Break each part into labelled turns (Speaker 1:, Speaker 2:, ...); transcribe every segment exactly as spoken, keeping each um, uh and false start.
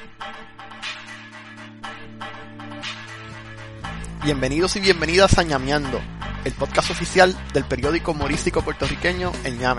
Speaker 1: Bienvenidos y bienvenidas a Ñameando, el podcast oficial del periódico humorístico puertorriqueño El Ñame.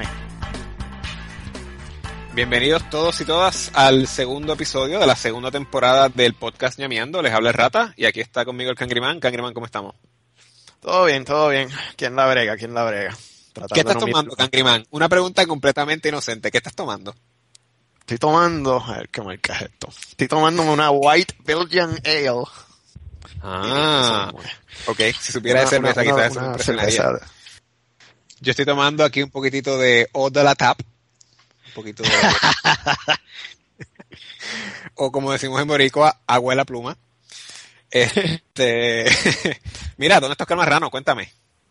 Speaker 2: Bienvenidos todos y todas al segundo episodio de la segunda temporada del podcast Ñameando. Les habla el Rata y aquí está conmigo el Cangriman. Cangriman, ¿cómo estamos?
Speaker 1: Todo bien, todo bien. ¿Quién la brega? ¿Quién la brega? Tratando
Speaker 2: ¿Qué estás
Speaker 1: no
Speaker 2: tomando,
Speaker 1: mir-
Speaker 2: Cangriman? Una pregunta completamente inocente. ¿Qué estás tomando?
Speaker 1: Estoy tomando... A ver, ¿qué marca es esto? Estoy tomándome una White Belgian Ale.
Speaker 2: Ah, ok. Si supiera de
Speaker 1: Una-
Speaker 2: cerveza,
Speaker 1: una-
Speaker 2: quizás
Speaker 1: una
Speaker 2: eso me impresionaría.
Speaker 1: cerveza.
Speaker 2: Yo estoy tomando aquí un poquitito de Eau de la Tap. Un poquito de... o como decimos en Boricua, agua de la pluma. Este... Mira, ¿dónde está Oscar Marrano? Cuéntame.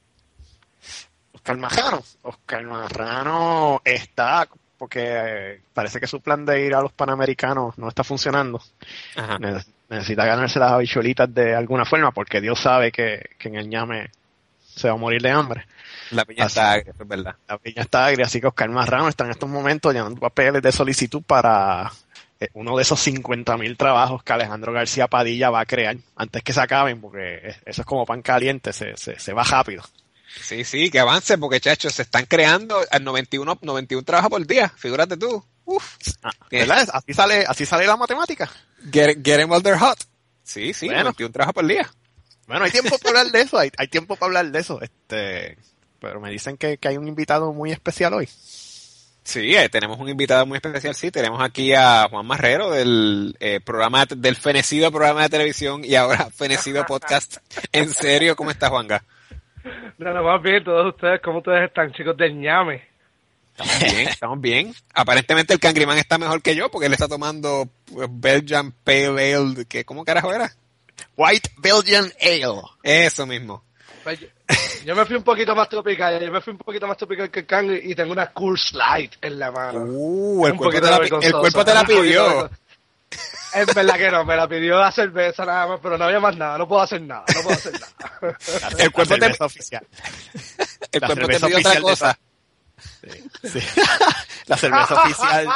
Speaker 1: Oscar Marrano. Oscar Marrano está... porque eh, parece que su plan de ir a los Panamericanos no está funcionando.
Speaker 2: Ajá.
Speaker 1: Ne- Necesita ganarse las habichuelitas de alguna forma, porque Dios sabe que, que en el ñame se va a morir de hambre.
Speaker 2: La piña
Speaker 1: Así-
Speaker 2: está agria, eso es verdad.
Speaker 1: La piña está agria, así que Oscar Marrano está en estos momentos llenando papeles de solicitud para eh, uno de esos cincuenta mil trabajos que Alejandro García Padilla va a crear antes que se acaben, porque es- eso es como pan caliente, se, se, se va rápido.
Speaker 2: Sí, sí, que avance, porque chachos, se están creando al noventa y uno, noventa y uno trabajos por día, figúrate tú. Uf.
Speaker 1: Ah, ¿verdad? Así sale, así sale la matemática.
Speaker 2: Get, get them while they're hot. Sí, sí,
Speaker 1: Bueno.
Speaker 2: noventa y uno trabajos por día.
Speaker 1: Bueno, hay tiempo para hablar de eso, hay, hay tiempo para hablar de eso, este, pero me dicen que, que hay un invitado muy especial hoy.
Speaker 2: Sí, eh, tenemos un invitado muy especial, sí, tenemos aquí a Juan Marrero del eh, programa, del fenecido programa de televisión y ahora fenecido podcast. En serio, ¿cómo estás, Juanga?
Speaker 3: Nada más bien, todos ustedes, ¿cómo ustedes están, chicos del ñame?
Speaker 2: Estamos bien, estamos bien. Aparentemente el Cangriman está mejor que yo porque él está tomando pues, Belgian Pale Ale, que ¿cómo carajo era?
Speaker 1: White Belgian Ale.
Speaker 2: Eso mismo.
Speaker 3: Pues yo, yo me fui un poquito más tropical, yo me fui un poquito más tropical que el Kang y tengo una Coors Light en la mano.
Speaker 2: Uh, el
Speaker 3: Un
Speaker 2: cuerpo,
Speaker 3: poquito
Speaker 2: te la, pi-
Speaker 3: vergonzoso,
Speaker 2: el cuerpo te la
Speaker 3: un poquito
Speaker 2: pidió.
Speaker 3: vergonzoso. Es verdad que no, me la pidió la cerveza nada más, pero no había más nada, no puedo hacer nada, no puedo hacer nada.
Speaker 2: El cuerpo
Speaker 1: La
Speaker 2: te,
Speaker 1: cerveza oficial.
Speaker 2: el
Speaker 1: la
Speaker 2: cuerpo te
Speaker 1: cerveza
Speaker 2: pidió otra
Speaker 1: oficial de
Speaker 2: cosa.
Speaker 1: Sí. La cerveza oficial.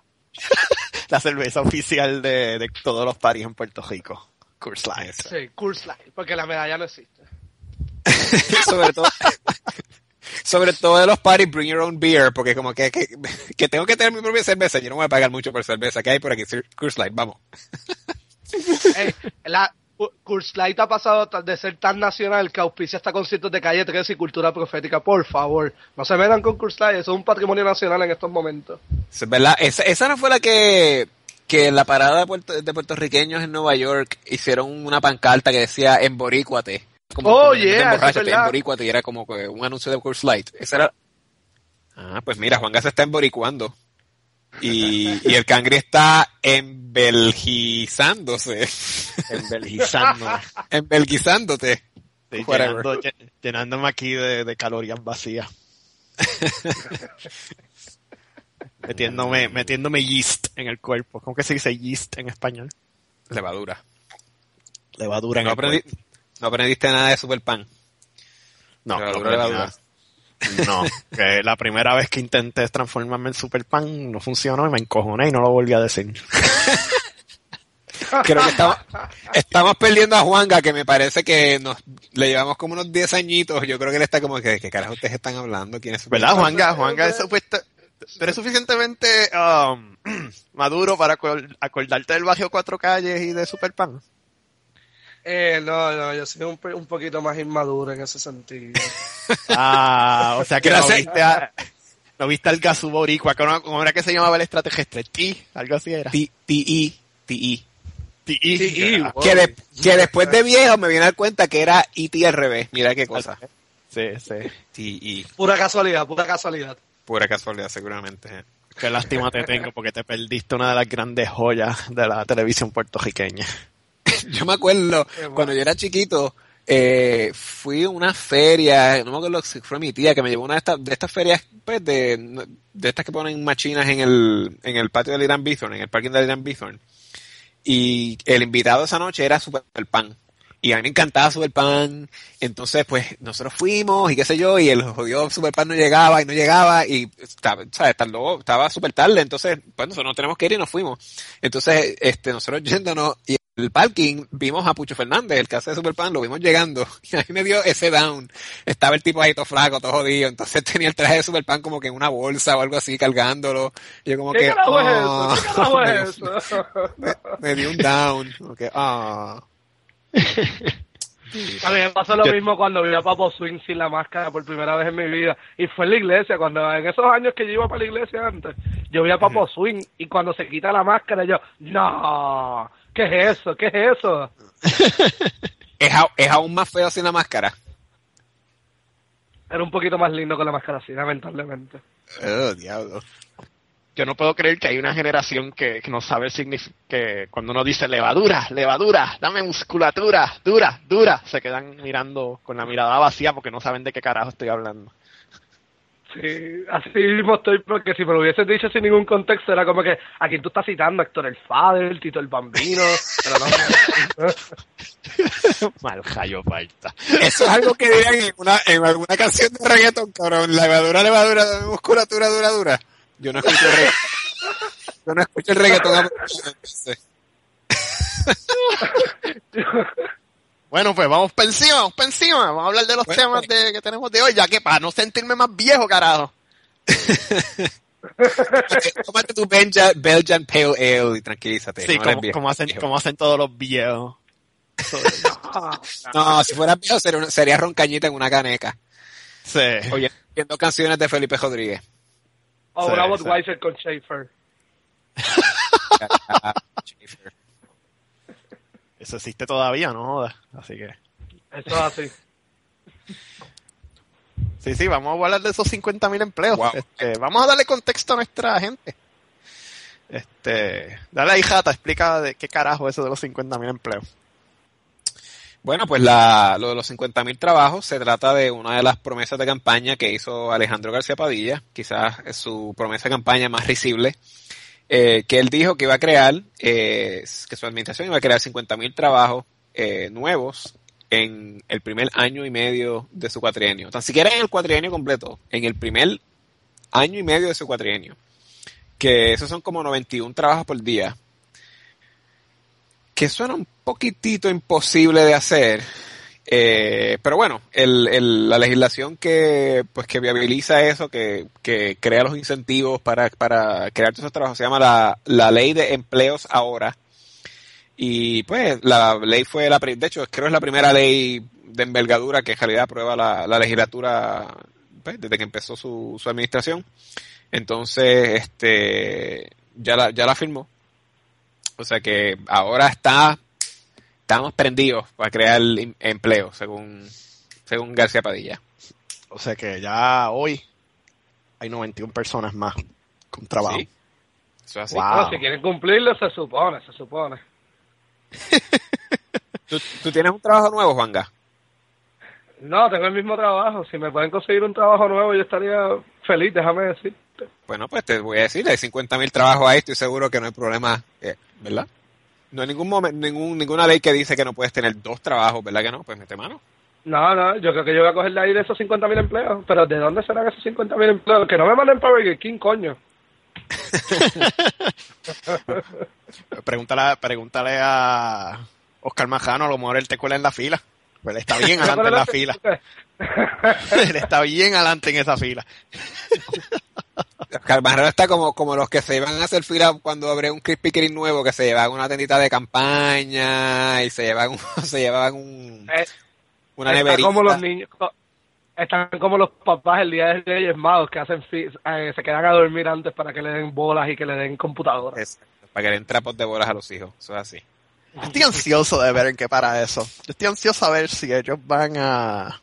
Speaker 1: La cerveza oficial de, de todos los paris en Puerto Rico. Coors Light.
Speaker 3: Sí, Coors Light, porque la medalla no existe.
Speaker 2: sobre todo sobre todo de los parties, bring your own beer, porque como que, que, que tengo que tener mi propia cerveza, yo no voy a pagar mucho por cerveza, que hay por aquí, Coors Light, vamos.
Speaker 3: Ey, la Coors Light ha pasado de ser tan nacional que auspicia hasta conciertos de Calle trece y Cultura Profética. Por favor, no se metan con Coors Light, eso es un patrimonio nacional en estos momentos.
Speaker 2: Es verdad, esa, esa no fue la que que en la parada de, puerto, de puertorriqueños en Nueva York hicieron una pancarta que decía emborícuate. Como
Speaker 3: Oh,
Speaker 2: como
Speaker 3: yeah,
Speaker 2: emborráchate,
Speaker 3: eso es verdad.
Speaker 2: emborícuate, y era como que un anuncio de Coors Light. Esa era... Ah, pues mira, Juan Gas está emboricuando. Y, y el Cangri está embelgizándose.
Speaker 1: Embelgizando.
Speaker 2: Embelgizándote.
Speaker 1: Sí,
Speaker 2: Whatever.
Speaker 1: llenando- llen- llenándome aquí de, de calorías vacías. metiéndome, metiéndome yeast en el cuerpo. ¿Cómo que se dice yeast en español?
Speaker 2: Levadura.
Speaker 1: Levadura en
Speaker 2: No,
Speaker 1: el
Speaker 2: aprendi-
Speaker 1: cuerpo.
Speaker 2: no aprendiste nada de Superpan.
Speaker 1: No,
Speaker 2: Levadura,
Speaker 1: no,
Speaker 2: levadura.
Speaker 1: no, que la primera vez que intenté transformarme en Superpan no funcionó y me encojoné y no lo volví a decir.
Speaker 2: Creo que estamos, estamos perdiendo a Juanga, que me parece que nos le llevamos como unos diez añitos. Yo creo que él está como que, ¿qué carajo ustedes están hablando? ¿Quién es Superpan?
Speaker 1: ¿Verdad, Juanga? Juanga es supuesto... Tú eres suficientemente um, maduro para acor- acordarte del Barrio Cuatro Calles y de Superpan.
Speaker 3: Eh, no, no, yo soy un, pe- un poquito más inmaduro en ese sentido.
Speaker 1: Ah, o sea que no
Speaker 2: Gracias.
Speaker 1: viste, a, no viste al Gazú Boricua, ¿cómo, cómo era que se llamaba el extraterrestre? Ti, algo así era.
Speaker 2: T I T I
Speaker 1: Ti.
Speaker 3: T I,
Speaker 1: Ah,
Speaker 3: wow.
Speaker 2: Que, de- que después de viejo me viene a dar cuenta que era E T al revés. Mira qué cosa.
Speaker 1: Sí, sí.
Speaker 2: T I
Speaker 3: Pura casualidad, pura casualidad.
Speaker 2: Pura casualidad, seguramente.
Speaker 1: Qué lástima te tengo porque te perdiste una de las grandes joyas de la televisión puertorriqueña.
Speaker 2: Yo me acuerdo,
Speaker 3: bueno.
Speaker 2: cuando yo era chiquito, eh, fui a una feria, no me acuerdo si fue mi tía que me llevó a una de estas, de estas ferias, pues, de, de estas que ponen machinas en el, en el patio del Irán Bithorn, en el parking del Irán Bithorn. Y el invitado esa noche era Superpan. Y a mí me encantaba Superpan, entonces pues nosotros fuimos y qué sé yo, y el jodido Superpan no llegaba y no llegaba y estaba, ¿sabes? Tardó, estaba súper tarde, entonces pues nosotros no tenemos que ir y nos fuimos. Entonces este nosotros yéndonos y en el parking vimos a Pucho Fernández, el que hace Superpan, lo vimos llegando y a mí me dio ese down. Estaba el tipo ahí todo flaco, todo jodido, entonces tenía el traje de Superpan como que en una bolsa o algo así cargándolo. Y yo como
Speaker 3: ¿Qué
Speaker 2: que,
Speaker 3: carajo
Speaker 2: oh,
Speaker 3: es eso? ¿Qué carajo
Speaker 2: me,
Speaker 3: es eso?
Speaker 2: me, me dio un down. Como que, ah.
Speaker 3: A mí me pasó lo
Speaker 2: Yo-
Speaker 3: mismo cuando vi a Papo Swing sin la máscara por primera vez en mi vida. Y fue en la iglesia, cuando en esos años que yo iba para la iglesia antes, yo vi a Papo Swing y cuando se quita la máscara yo, no, ¿qué es eso? ¿Qué es eso?
Speaker 2: Es, a- es aún más feo sin la máscara.
Speaker 3: Era un poquito más lindo con la máscara así, lamentablemente.
Speaker 2: Oh, diablo.
Speaker 1: Yo no puedo creer que hay una generación que, que no sabe el significado, que cuando uno dice levadura, levadura, dame musculatura, dura, dura, se quedan mirando con la mirada vacía porque no saben de qué carajo estoy hablando.
Speaker 3: Sí, así mismo estoy, porque si me lo hubieses dicho sin ningún contexto, era como que, ¿a quién tú estás citando? Héctor el Fader, Tito el Bambino, pero no.
Speaker 1: Mal rayo falta.
Speaker 2: Eso es algo que dirían en, una, en alguna canción de reggaeton, cabrón. Levadura, levadura, dame musculatura, dura, dura. Yo no escucho el reggaeton. Yo no escucho el reggaetón.
Speaker 1: Bueno, pues vamos para encima, vamos para encima. Vamos a hablar de los
Speaker 2: Bueno,
Speaker 1: temas de, que tenemos de hoy, ya que para no sentirme más viejo, carajo.
Speaker 2: Tómate tu Belgian, Belgian Pale Ale y tranquilízate.
Speaker 1: Sí,
Speaker 2: no eres
Speaker 1: como,
Speaker 2: viejo,
Speaker 1: como hacen,
Speaker 2: viejo.
Speaker 1: como hacen todos los viejos.
Speaker 2: No, si fuera viejo sería, una- sería roncañita en una caneca.
Speaker 1: Sí.
Speaker 2: Oye, viendo canciones de Felipe Rodríguez.
Speaker 3: O
Speaker 1: Sí,
Speaker 3: una
Speaker 1: sí.
Speaker 3: Budweiser con Schaefer.
Speaker 1: Eso existe todavía, no jodas. Así que.
Speaker 3: Eso es así.
Speaker 1: Sí, sí, vamos a hablar de esos cincuenta mil empleos.
Speaker 2: Wow.
Speaker 1: Este, vamos a darle contexto a nuestra gente. Este, dale ahí, Jata, explica de qué carajo es eso de los cincuenta mil empleos.
Speaker 2: Bueno, pues la, lo de los cincuenta mil trabajos se trata de una de las promesas de campaña que hizo Alejandro García Padilla, quizás es su promesa de campaña más risible, eh, que él dijo que iba a crear, eh, que su administración iba a crear cincuenta mil trabajos eh, nuevos en el primer año y medio de su cuatrienio. Tan siquiera en el cuatrienio completo, en el primer año y medio de su cuatrienio. Que esos son como noventa y uno trabajos por día. Que suena un poquitito imposible de hacer. Eh, pero bueno, el, el, la legislación que pues que viabiliza eso, que, que crea los incentivos para, para crear todos esos trabajos, se llama la, la Ley de Empleos Ahora. Y pues la ley fue la, de hecho creo es la primera ley de envergadura que en realidad aprueba la, la legislatura pues, desde que empezó su, su administración. Entonces, este, ya la, ya la firmó. O sea que ahora está, estamos prendidos para crear em- empleo, según, según García Padilla.
Speaker 1: O sea que ya hoy hay noventa y una personas más con trabajo.
Speaker 2: Sí. Eso es así.
Speaker 1: Wow.
Speaker 3: Bueno, si quieren cumplirlo, se supone, se supone.
Speaker 2: ¿Tú, tú tienes un trabajo nuevo, Juanga?
Speaker 3: No, tengo el mismo trabajo. Si me pueden conseguir un trabajo nuevo, yo estaría feliz, déjame decirte.
Speaker 2: Bueno, pues te voy a decir, hay cincuenta mil trabajos ahí, estoy seguro que no hay problema, eh, ¿verdad? No hay ningún momento, ningún, ninguna ley que dice que no puedes tener dos trabajos, ¿verdad que no? Pues mete mano.
Speaker 3: No, no, yo creo que yo voy a coger de ahí de esos cincuenta mil empleos. Pero ¿de dónde serán esos cincuenta mil empleos? Que no me manden para Burger King, coño.
Speaker 1: Pregúntale, pregúntale a Oscar Majano, a lo mejor él te cuela en la fila. Pues él está bien adelante en la fila. Él está bien adelante en esa fila.
Speaker 2: Oscar Marrero está como, como los que se iban a hacer fila cuando abre un Krispy Kreme nuevo, que se llevaban una tendita de campaña y se llevaban un, se llevaban un,
Speaker 3: Eh,
Speaker 2: una
Speaker 3: Están
Speaker 2: neverita.
Speaker 3: como los niños, co- están como los papás el día de Reyes Magos que hacen fi- eh, se quedan a dormir antes para que le den bolas y que le den computadoras.
Speaker 2: Exacto, para que le den trapos de bolas a los hijos, eso es así.
Speaker 1: Yo estoy ansioso de ver en qué para eso. Yo estoy ansioso a ver si ellos van a...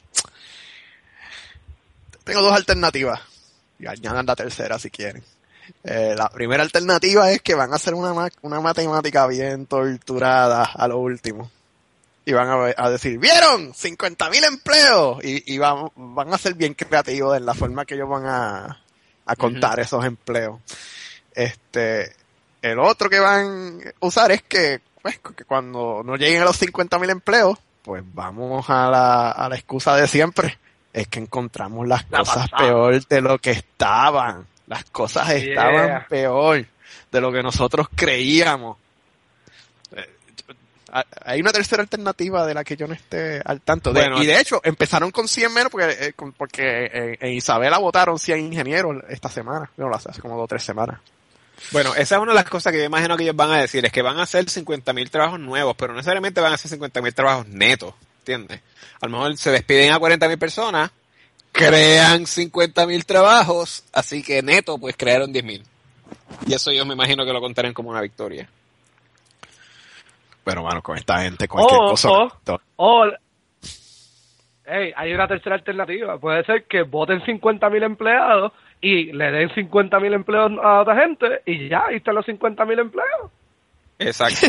Speaker 1: Tengo dos alternativas. Y añadan la tercera si quieren. Eh, la primera alternativa es que van a hacer una, ma- una matemática bien torturada a lo último. Y van a, ver- a decir, ¿vieron? cincuenta mil empleos. Y, y van, van a ser bien creativos en la forma que ellos van a, a contar esos empleos. Este, el otro que van a usar es que, pues, que cuando no lleguen a los cincuenta mil empleos, pues vamos a la, a la excusa de siempre. Es que encontramos las
Speaker 3: La
Speaker 1: cosas
Speaker 3: pasada.
Speaker 1: peor de lo que estaban. Las cosas
Speaker 3: Yeah.
Speaker 1: estaban peor de lo que nosotros creíamos. Eh, Hay una tercera alternativa de la que yo no esté al tanto. De,
Speaker 2: Bueno,
Speaker 1: y de hecho, empezaron con cien menos porque, eh, con- porque eh, en Isabela votaron cien ingenieros esta semana. No, hace como dos o tres semanas.
Speaker 2: Bueno, esa es una de las cosas que yo imagino que ellos van a decir, es que van a hacer cincuenta mil trabajos nuevos, pero no necesariamente van a hacer cincuenta mil trabajos netos, ¿entiendes? A lo mejor se despiden a cuarenta mil personas, crean cincuenta mil trabajos, así que neto pues crearon diez mil. Y eso yo me imagino que lo contarán como una victoria.
Speaker 1: Pero, mano, con esta gente, cualquier
Speaker 3: O,
Speaker 1: cosa.
Speaker 3: o,
Speaker 1: to-
Speaker 3: o, hey, hay una tercera alternativa. Puede ser que voten cincuenta mil empleados y le den cincuenta mil empleos a otra gente y ya, ahí están los cincuenta mil empleos.
Speaker 2: Exacto.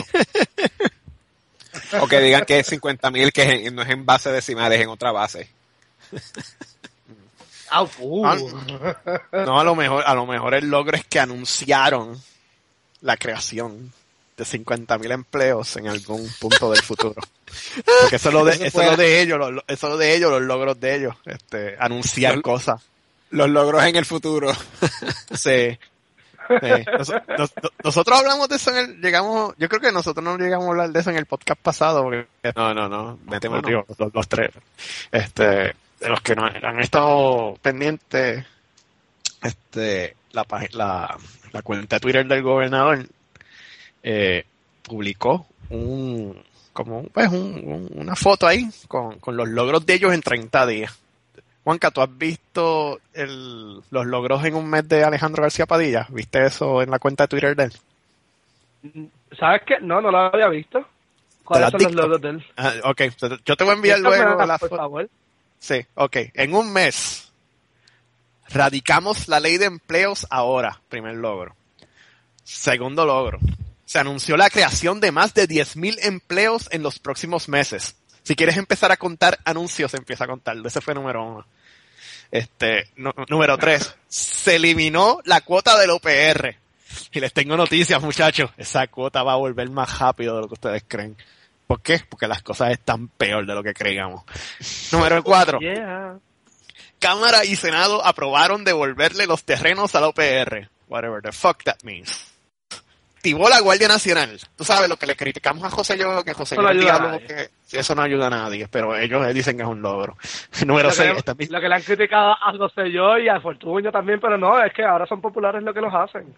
Speaker 2: O que digan que es cincuenta mil, que es en- no es en base decimal, es en otra base.
Speaker 3: Ah, uh.
Speaker 1: Ah, No, a lo mejor, a lo mejor el logro es que anunciaron la creación de cincuenta mil empleos en algún punto del futuro. Porque eso es lo de,
Speaker 2: Eso
Speaker 1: eso
Speaker 2: fue-
Speaker 1: es lo de ellos, lo- eso es lo de ellos, los logros de ellos, este, anunciar
Speaker 2: Los-
Speaker 1: cosas.
Speaker 2: Los logros en el futuro.
Speaker 1: Sí. Sí. Nos- nos- nosotros hablamos de eso en el, llegamos, yo creo que nosotros no llegamos a hablar de eso en el podcast pasado, porque
Speaker 2: No, no, no. Vete, mano.
Speaker 1: digo, los, los tres, este, de los que no han estado pendientes, este, la, pag- la, la cuenta de Twitter del gobernador eh, publicó un, como pues un, un- una foto ahí con, con los logros de ellos en treinta días. Juanca, ¿tú has visto el, los logros en un mes de Alejandro García Padilla? ¿Viste eso en la cuenta de Twitter de él?
Speaker 3: ¿Sabes qué? No, no lo había visto. ¿Cuáles
Speaker 1: las
Speaker 3: son los
Speaker 1: dicto?
Speaker 3: logros de él?
Speaker 1: Ah, ok, yo te voy a enviar luego
Speaker 3: Dígamela,
Speaker 1: la
Speaker 3: por
Speaker 1: foto.
Speaker 3: favor.
Speaker 1: Sí, ok. En un mes, radicamos la ley de empleos ahora, primer logro. Segundo logro, se anunció la creación de más de diez mil empleos en los próximos meses. Si quieres empezar a contar anuncios, empieza a contarlo. Ese fue número uno. Este, no- número tres, se eliminó la cuota del O P R. Y les tengo noticias, muchachos. Esa cuota va a volver más rápido de lo que ustedes creen. ¿Por qué? Porque las cosas están peor de lo que creíamos. Número cuatro.
Speaker 3: Yeah.
Speaker 1: Cámara y Senado aprobaron devolverle los terrenos al O P R. Whatever the fuck that means. Activó la Guardia Nacional. Tú sabes lo que le criticamos a José yo, que José
Speaker 3: Eso no
Speaker 1: yo
Speaker 3: ayuda a
Speaker 1: diga
Speaker 3: nadie.
Speaker 1: que sí, eso no ayuda a nadie, pero ellos dicen que es un logro. Número
Speaker 3: Lo
Speaker 1: seis.
Speaker 3: que,
Speaker 1: Esta es mi-
Speaker 3: lo que le han criticado a José yo y a Fortunio también, pero no, es que ahora son populares lo que los hacen.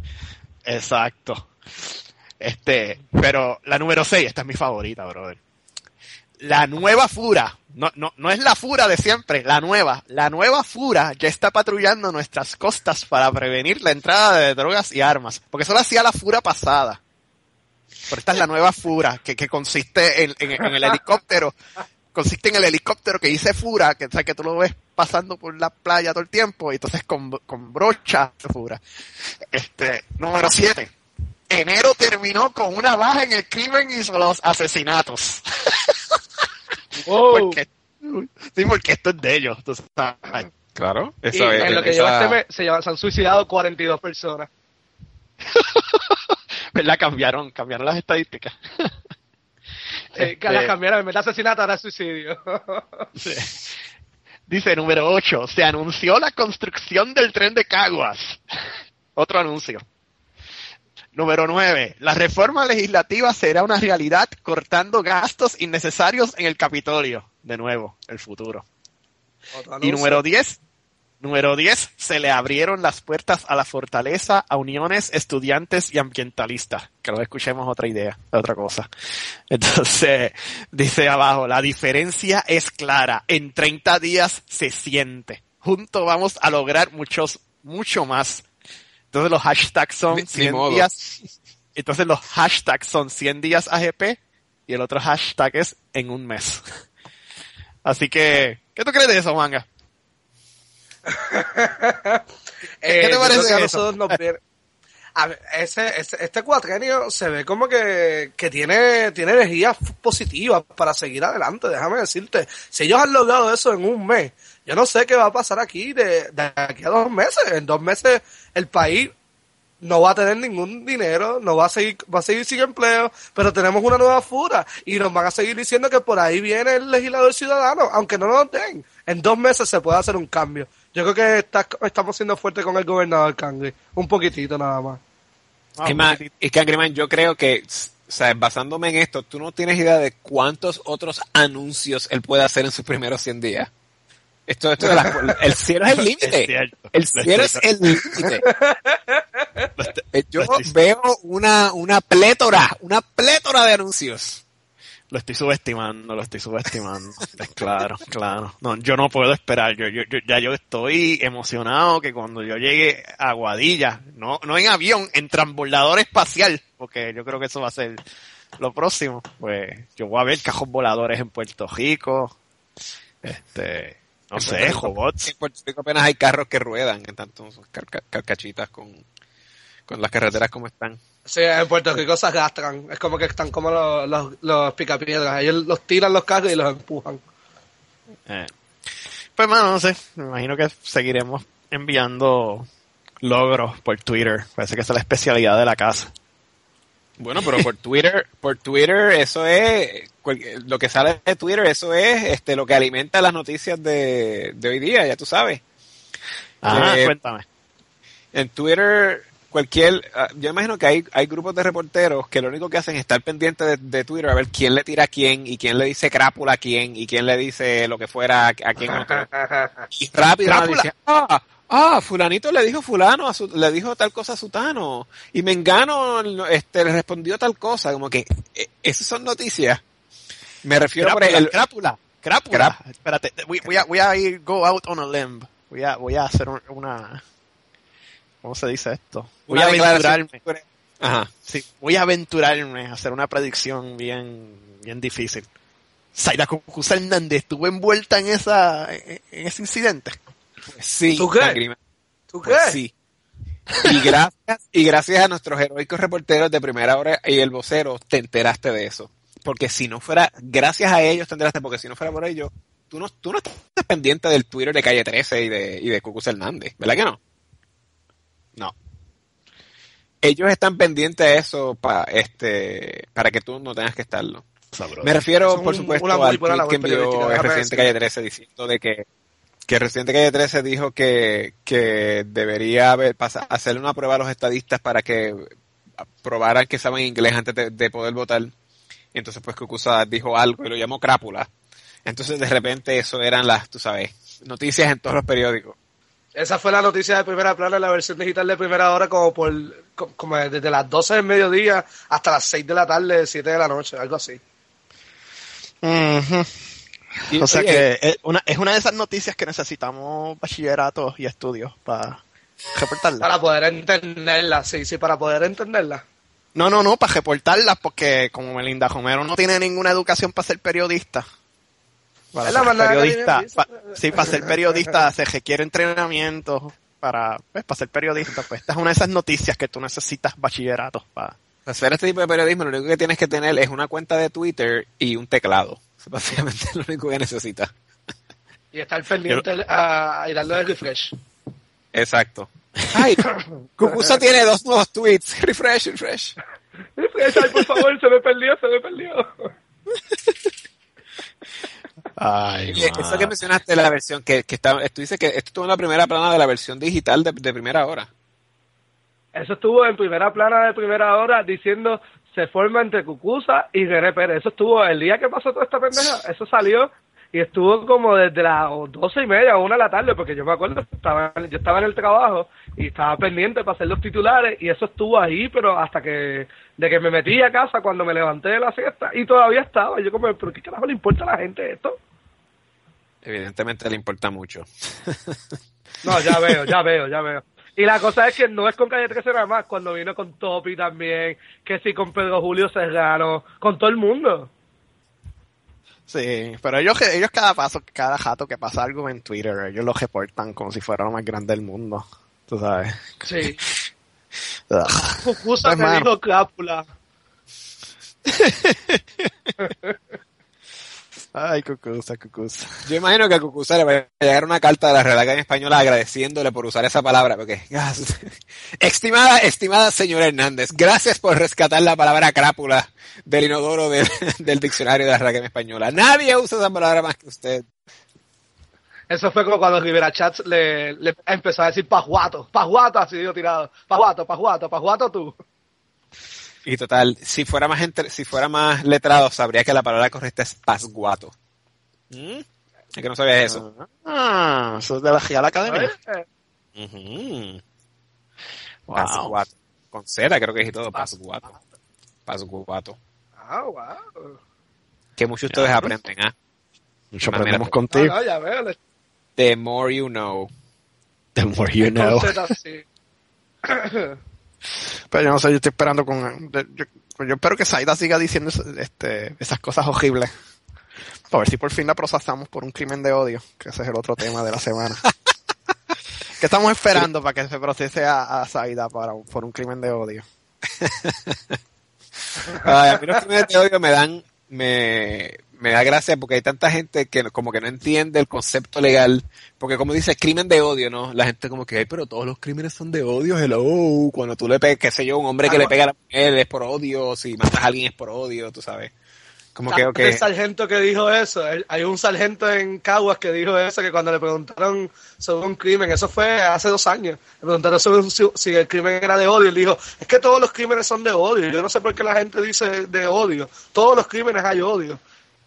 Speaker 1: Exacto. Este, pero la número seis, esta es mi favorita, brother. La nueva Fura, no, no, no es la Fura de siempre, la nueva, la nueva Fura ya está patrullando nuestras costas para prevenir la entrada de drogas y armas, porque eso lo hacía la Fura pasada. Pero esta es la nueva Fura, que, que consiste en, en, en el helicóptero, consiste en el helicóptero que dice Fura, que, o sea, que tú lo ves pasando por la playa todo el tiempo, y entonces con, con brocha Fura. Este, número siete. Enero terminó con una baja en el crimen y los asesinatos.
Speaker 3: Wow.
Speaker 1: Porque, sí, porque esto es de ellos. Tú sabes.
Speaker 2: Claro.
Speaker 3: Y
Speaker 2: Eso es,
Speaker 3: en lo que
Speaker 2: esa-
Speaker 3: lleva este mes se, llama- se han suicidado cuarenta y dos personas.
Speaker 1: ¿Verdad? Cambiaron, cambiaron las estadísticas.
Speaker 3: Eh, que
Speaker 1: Este,
Speaker 3: las cambiaron, en vez de asesinato, ahora es suicidio.
Speaker 1: sí. Dice número ocho. Se anunció la construcción del tren de Caguas. Otro anuncio. Número nueve. La reforma legislativa será una realidad cortando gastos innecesarios en el Capitolio. De nuevo, el futuro.
Speaker 3: Otro
Speaker 1: Y
Speaker 3: anuncio.
Speaker 1: número diez. Número diez. Se le abrieron las puertas a la fortaleza a uniones, estudiantes y ambientalistas. Que luego escuchemos otra idea, otra cosa. Entonces, dice abajo, la diferencia es clara. En treinta días se siente. Juntos vamos a lograr muchos, mucho más. Entonces los hashtags son
Speaker 2: Ni- ni
Speaker 1: cien
Speaker 2: modo.
Speaker 1: días. Entonces los hashtags son cien días A G P y el otro hashtag es en un mes. Así que, ¿qué tú crees de eso, manga?
Speaker 3: Eh,
Speaker 1: ¿Qué te
Speaker 3: yo
Speaker 1: parece
Speaker 3: creo que a
Speaker 1: eso?
Speaker 3: nosotros nos viene- A ver, ese, ese- este cuatrenio se ve como que, que tiene, tiene energía f- positiva para seguir adelante, déjame decirte. Si ellos han logrado eso en un mes, yo no sé qué va a pasar aquí de, de aquí a dos meses. En dos meses el país no va a tener ningún dinero, no va a seguir, va a seguir sin empleo, pero tenemos una nueva fura y nos van a seguir diciendo que por ahí viene el legislador ciudadano, aunque no nos den. En dos meses se puede hacer un cambio. Yo creo que está, estamos siendo fuertes con el gobernador Cangri, un poquitito nada más.
Speaker 2: Es más, es que Agriman, yo creo que, o sea, basándome en esto, tú no tienes idea de cuántos otros anuncios él puede hacer en sus primeros cien días. Esto, esto de la, el cielo es el límite. El cielo es el límite. Yo veo una, una plétora, una plétora de anuncios.
Speaker 1: Lo estoy subestimando, lo estoy subestimando. Claro, claro. No, yo no puedo esperar. Yo, yo, yo, ya yo estoy emocionado que cuando yo llegue a Aguadilla, no, no en avión, en transbordador espacial, porque yo creo que eso va a ser lo próximo. Pues yo voy a ver cajos voladores en Puerto Rico. Este, no sé, robots.
Speaker 2: En Puerto Rico apenas hay carros que ruedan, en tanto car- carcachitas con, con las carreteras como están.
Speaker 3: Sí, en Puerto Rico se arrastran. Es como que están como los, los, los picapiedras. Ellos los tiran los carros y los empujan.
Speaker 1: Eh. Pues, mano, no sé. Me imagino que seguiremos enviando logros por Twitter. Parece que esa es la especialidad de la casa.
Speaker 2: Bueno, pero por Twitter, por Twitter, eso es, lo que sale de Twitter, eso es este lo que alimenta las noticias de, de hoy día, ya tú sabes.
Speaker 1: Ajá,
Speaker 2: eh,
Speaker 1: cuéntame.
Speaker 2: En Twitter, cualquier, yo imagino que hay, hay grupos de reporteros que lo único que hacen es estar pendientes de, de Twitter a ver quién le tira a quién y quién le dice crápula a quién y quién le dice lo que fuera a, a quién otro. Y rápido dice, ah, ah, fulanito le dijo fulano, a su, le dijo tal cosa a sutano y Mengano este, le respondió tal cosa, como que eh, esas son noticias. Me refiero
Speaker 1: crápula,
Speaker 2: por el
Speaker 1: crápula, crápula.
Speaker 2: Crap.
Speaker 1: Espérate, voy, voy a, voy a ir, go out on a limb. Voy a, voy a hacer un, una, ¿cómo se dice esto? Voy a aventurarme.
Speaker 2: Ajá.
Speaker 1: Sí, voy a aventurarme a hacer una predicción bien, bien difícil. Zaida Cucuza Hernández estuvo envuelta en esa, en, en ese incidente.
Speaker 2: Pues sí.
Speaker 3: ¿Tú qué?
Speaker 2: Lágrima.
Speaker 3: ¿Tú
Speaker 2: Pues
Speaker 3: qué?
Speaker 2: sí. Y gracias, y gracias a nuestros heroicos reporteros de Primera Hora y el vocero, te enteraste de eso. Porque si no fuera, gracias a ellos te enteraste, porque si no fuera por ellos, tú no, tú no estás pendiente del Twitter de Calle trece y de, y de Cucuza Hernández, ¿verdad que no?
Speaker 1: No.
Speaker 2: Ellos están pendientes de eso para este, para que tú no tengas que estarlo.
Speaker 1: Sabroso.
Speaker 2: Me refiero,
Speaker 3: Son
Speaker 2: por
Speaker 3: un-
Speaker 2: supuesto,
Speaker 3: una muy
Speaker 2: al
Speaker 3: buena
Speaker 2: tweet
Speaker 3: labor
Speaker 2: que envió
Speaker 3: periodística,
Speaker 2: el
Speaker 3: déjame
Speaker 2: residente
Speaker 3: decirlo.
Speaker 2: Calle trece diciendo de que, que el residente Calle trece dijo que, que debería haber, pasa, hacerle una prueba a los estadistas para que probaran que saben inglés antes de, de poder votar. Y entonces pues Cucuza dijo algo y lo llamó crápula. Entonces de repente eso eran las, tú sabes, noticias en todos los periódicos.
Speaker 3: Esa fue la noticia de primera plana en la versión digital de Primera Hora, como por como, como desde las doce del mediodía hasta las seis de la tarde, siete de la noche, algo así.
Speaker 1: Uh-huh.
Speaker 2: Y,
Speaker 1: O sea
Speaker 2: oye,
Speaker 1: que es una, es una de esas noticias que necesitamos bachilleratos y estudios para reportarlas.
Speaker 3: Para poder entenderla, sí, sí, para poder entenderla.
Speaker 1: No, no, no, para reportarlas, porque como Melinda Romero no tiene ninguna educación para ser periodista. Para
Speaker 3: Es la
Speaker 1: ser
Speaker 3: manera que
Speaker 1: periodista,
Speaker 3: viene,
Speaker 1: pa- sí, para ser periodista se requiere entrenamiento para, pues, para ser periodista. Pues esta es una de esas noticias que tú necesitas bachilleratos para.
Speaker 2: para hacer este tipo de periodismo lo único que tienes que tener es una cuenta de Twitter y un teclado. Eso es básicamente lo único que necesitas.
Speaker 3: Y estar pendiente a, a ir darle el refresh.
Speaker 2: Exacto. Ay, Cucuza tiene dos nuevos tweets. Refresh, refresh.
Speaker 3: Refresh, ay, por favor, se me perdió, se me perdió.
Speaker 1: Ay,
Speaker 2: Oye, eso que mencionaste la versión que, que está, tú dices que esto estuvo en la primera plana de la versión digital de, de Primera Hora.
Speaker 3: Eso estuvo en primera plana de Primera Hora diciendo se forma entre Cucuza y René Pérez. Eso estuvo el día que pasó toda esta pendeja. Eso salió y estuvo como desde las doce y media o una de la tarde, porque yo me acuerdo, estaba, yo estaba en el trabajo y estaba pendiente para hacer los titulares y eso estuvo ahí, pero hasta que de que me metí a casa cuando me levanté de la siesta y todavía estaba. Yo como, ¿pero qué carajo le importa a la gente esto?
Speaker 2: Evidentemente le importa mucho.
Speaker 3: No, ya veo, ya veo, ya veo. Y la cosa es que no es con Calle trece nada más, cuando vino con Topi también, que sí con Pedro Julio Serrano, con todo el mundo.
Speaker 1: Sí, pero ellos, ellos cada paso, cada jato que pasa algo en Twitter, ellos lo reportan como si fuera lo más grande del mundo. Tú sabes.
Speaker 3: Sí.
Speaker 1: Ugh.
Speaker 3: Cucuza
Speaker 1: Pues,
Speaker 3: me
Speaker 1: mano.
Speaker 3: dijo crápula.
Speaker 1: Ay, Ay, Cucuza, Cucuza.
Speaker 2: Yo imagino que a Cucuza le va a llegar una carta de la Real Academia Española agradeciéndole por usar esa palabra, porque, estimada, estimada señora Hernández, gracias por rescatar la palabra crápula del inodoro del, del diccionario de la Real Academia Española. Nadie usa esa palabra más que usted.
Speaker 3: Eso fue como cuando Rivera Chats le, le empezó a decir pajuato, pajuato, así digo tirado, pajuato, pajuato, pajuato tú.
Speaker 2: Y total, si fuera más gente, si fuera más letrado, sabría que la palabra correcta es pasguato. ¿Mm? Es que no sabía eso.
Speaker 1: Ah, eso es de la Real Academia.
Speaker 2: Uh-huh.
Speaker 1: Wow.
Speaker 2: Pasguato. Con Z creo que es y todo, pasguato. Pasguato.
Speaker 3: Ah, wow.
Speaker 2: Que muchos ustedes
Speaker 1: Ya.
Speaker 2: aprenden, ¿ah?
Speaker 1: Mucho
Speaker 2: Ah,
Speaker 1: aprendemos
Speaker 2: mira.
Speaker 1: contigo.
Speaker 3: No, no, ya veo. le-
Speaker 2: The more you know.
Speaker 1: The more you know.
Speaker 3: con Z, sí.
Speaker 1: Pero yo no sé, yo estoy esperando con... Yo, yo- yo espero que Saida siga diciendo este, esas cosas horribles. A ver si por fin la procesamos por un crimen de odio, que ese es el otro tema de la semana. ¿Qué estamos esperando para que se procese a, a Saida para, por un crimen de odio?
Speaker 2: Ay, a mí los crímenes de odio me dan, me, me da gracia porque hay tanta gente que como que no entiende el concepto legal, porque como dice crimen de odio, ¿no? La gente como que, ay, pero todos los crímenes son de odio, hello, cuando tú le pegas, qué sé yo, un hombre que
Speaker 3: Ah,
Speaker 2: le pega a la mujer es por odio, si matas a alguien es por odio, tú sabes. Como que, ok.
Speaker 3: El sargento que dijo eso, el- hay un sargento en Caguas que dijo eso, que cuando le preguntaron sobre un crimen, eso fue hace dos años, le preguntaron sobre un- si, si el crimen era de odio, él dijo, es que todos los crímenes son de odio, yo no sé por qué la gente dice de odio, todos los crímenes hay odio.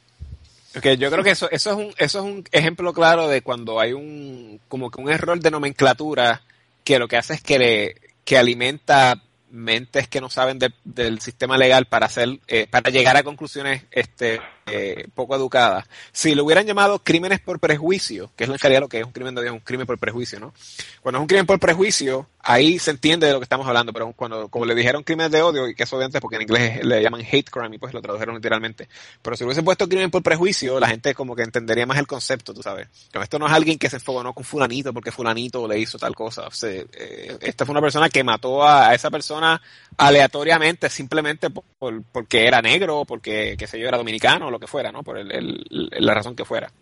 Speaker 2: Okay, yo creo que eso, eso es un, eso es un ejemplo claro de cuando hay un, como que un error de nomenclatura que lo que hace es que le, que alimenta mentes que no saben de, del sistema legal para hacer, eh, para llegar a conclusiones, este, eh, poco educadas. Si lo hubieran llamado crímenes por prejuicio, que es en realidad lo que es un crimen de odio, es un crimen por prejuicio, ¿no? Cuando es un crimen por prejuicio, ahí se entiende de lo que estamos hablando, pero cuando, como le dijeron crímenes de odio, y que eso obviamente porque en inglés le llaman hate crime y pues lo tradujeron literalmente, pero si lo hubiesen puesto crimen por prejuicio, la gente como que entendería más el concepto, tú sabes. Pero esto no es alguien que se enfogonó con fulanito porque fulanito le hizo tal cosa. O sea, eh, esta fue una persona que mató a, a esa persona aleatoriamente, simplemente por, por- porque era negro, porque, qué sé yo, era dominicano, o lo que fuera, ¿no? Por el, el- la razón que fuera.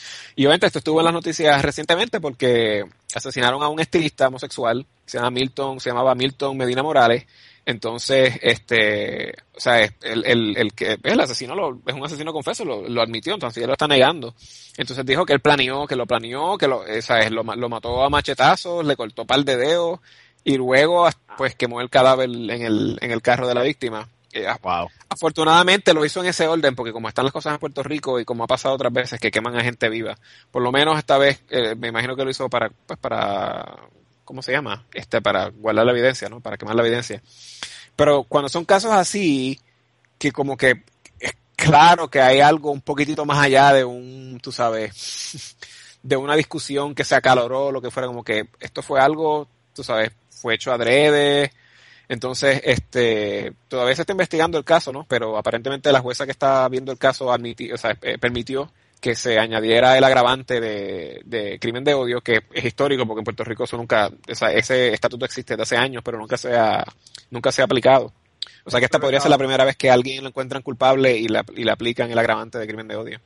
Speaker 2: Y obviamente esto estuvo en las noticias recientemente porque asesinaron a un estilista homosexual, se llama Milton, se llamaba Milton Medina Morales. Entonces, este, o sea, es- el, el, el que el asesino lo, es un asesino confeso, lo, lo admitió, entonces él lo está negando. Entonces dijo que él planeó, que lo planeó, que lo, o sea, es, lo, ma- lo mató a machetazos, le cortó par de dedos y luego pues quemó el cadáver en el, en el carro de la víctima. Eh,
Speaker 1: Wow.
Speaker 2: Afortunadamente lo hizo en ese orden porque como están las cosas en Puerto Rico y como ha pasado otras veces que queman a gente viva, por lo menos esta vez eh, me imagino que lo hizo para, pues para, ¿cómo se llama? Este, para guardar la evidencia, ¿no? Para quemar la evidencia. Pero cuando son casos así, que como que es claro que hay algo un poquitito más allá de un, tú sabes, de una discusión que se acaloró, lo que fuera, como que esto fue algo, tú sabes, fue hecho adrede. Entonces, este, todavía se está investigando el caso, ¿no? Pero aparentemente la jueza que está viendo el caso admitió, o sea, eh, permitió que se añadiera el agravante de, de crimen de odio, que es histórico porque en Puerto Rico eso nunca, o sea, ese estatuto existe desde hace años, pero nunca se ha, nunca se ha aplicado. O sea que esta podría ser la primera vez que alguien lo encuentran culpable y, la, y le aplican el agravante de crimen de odio.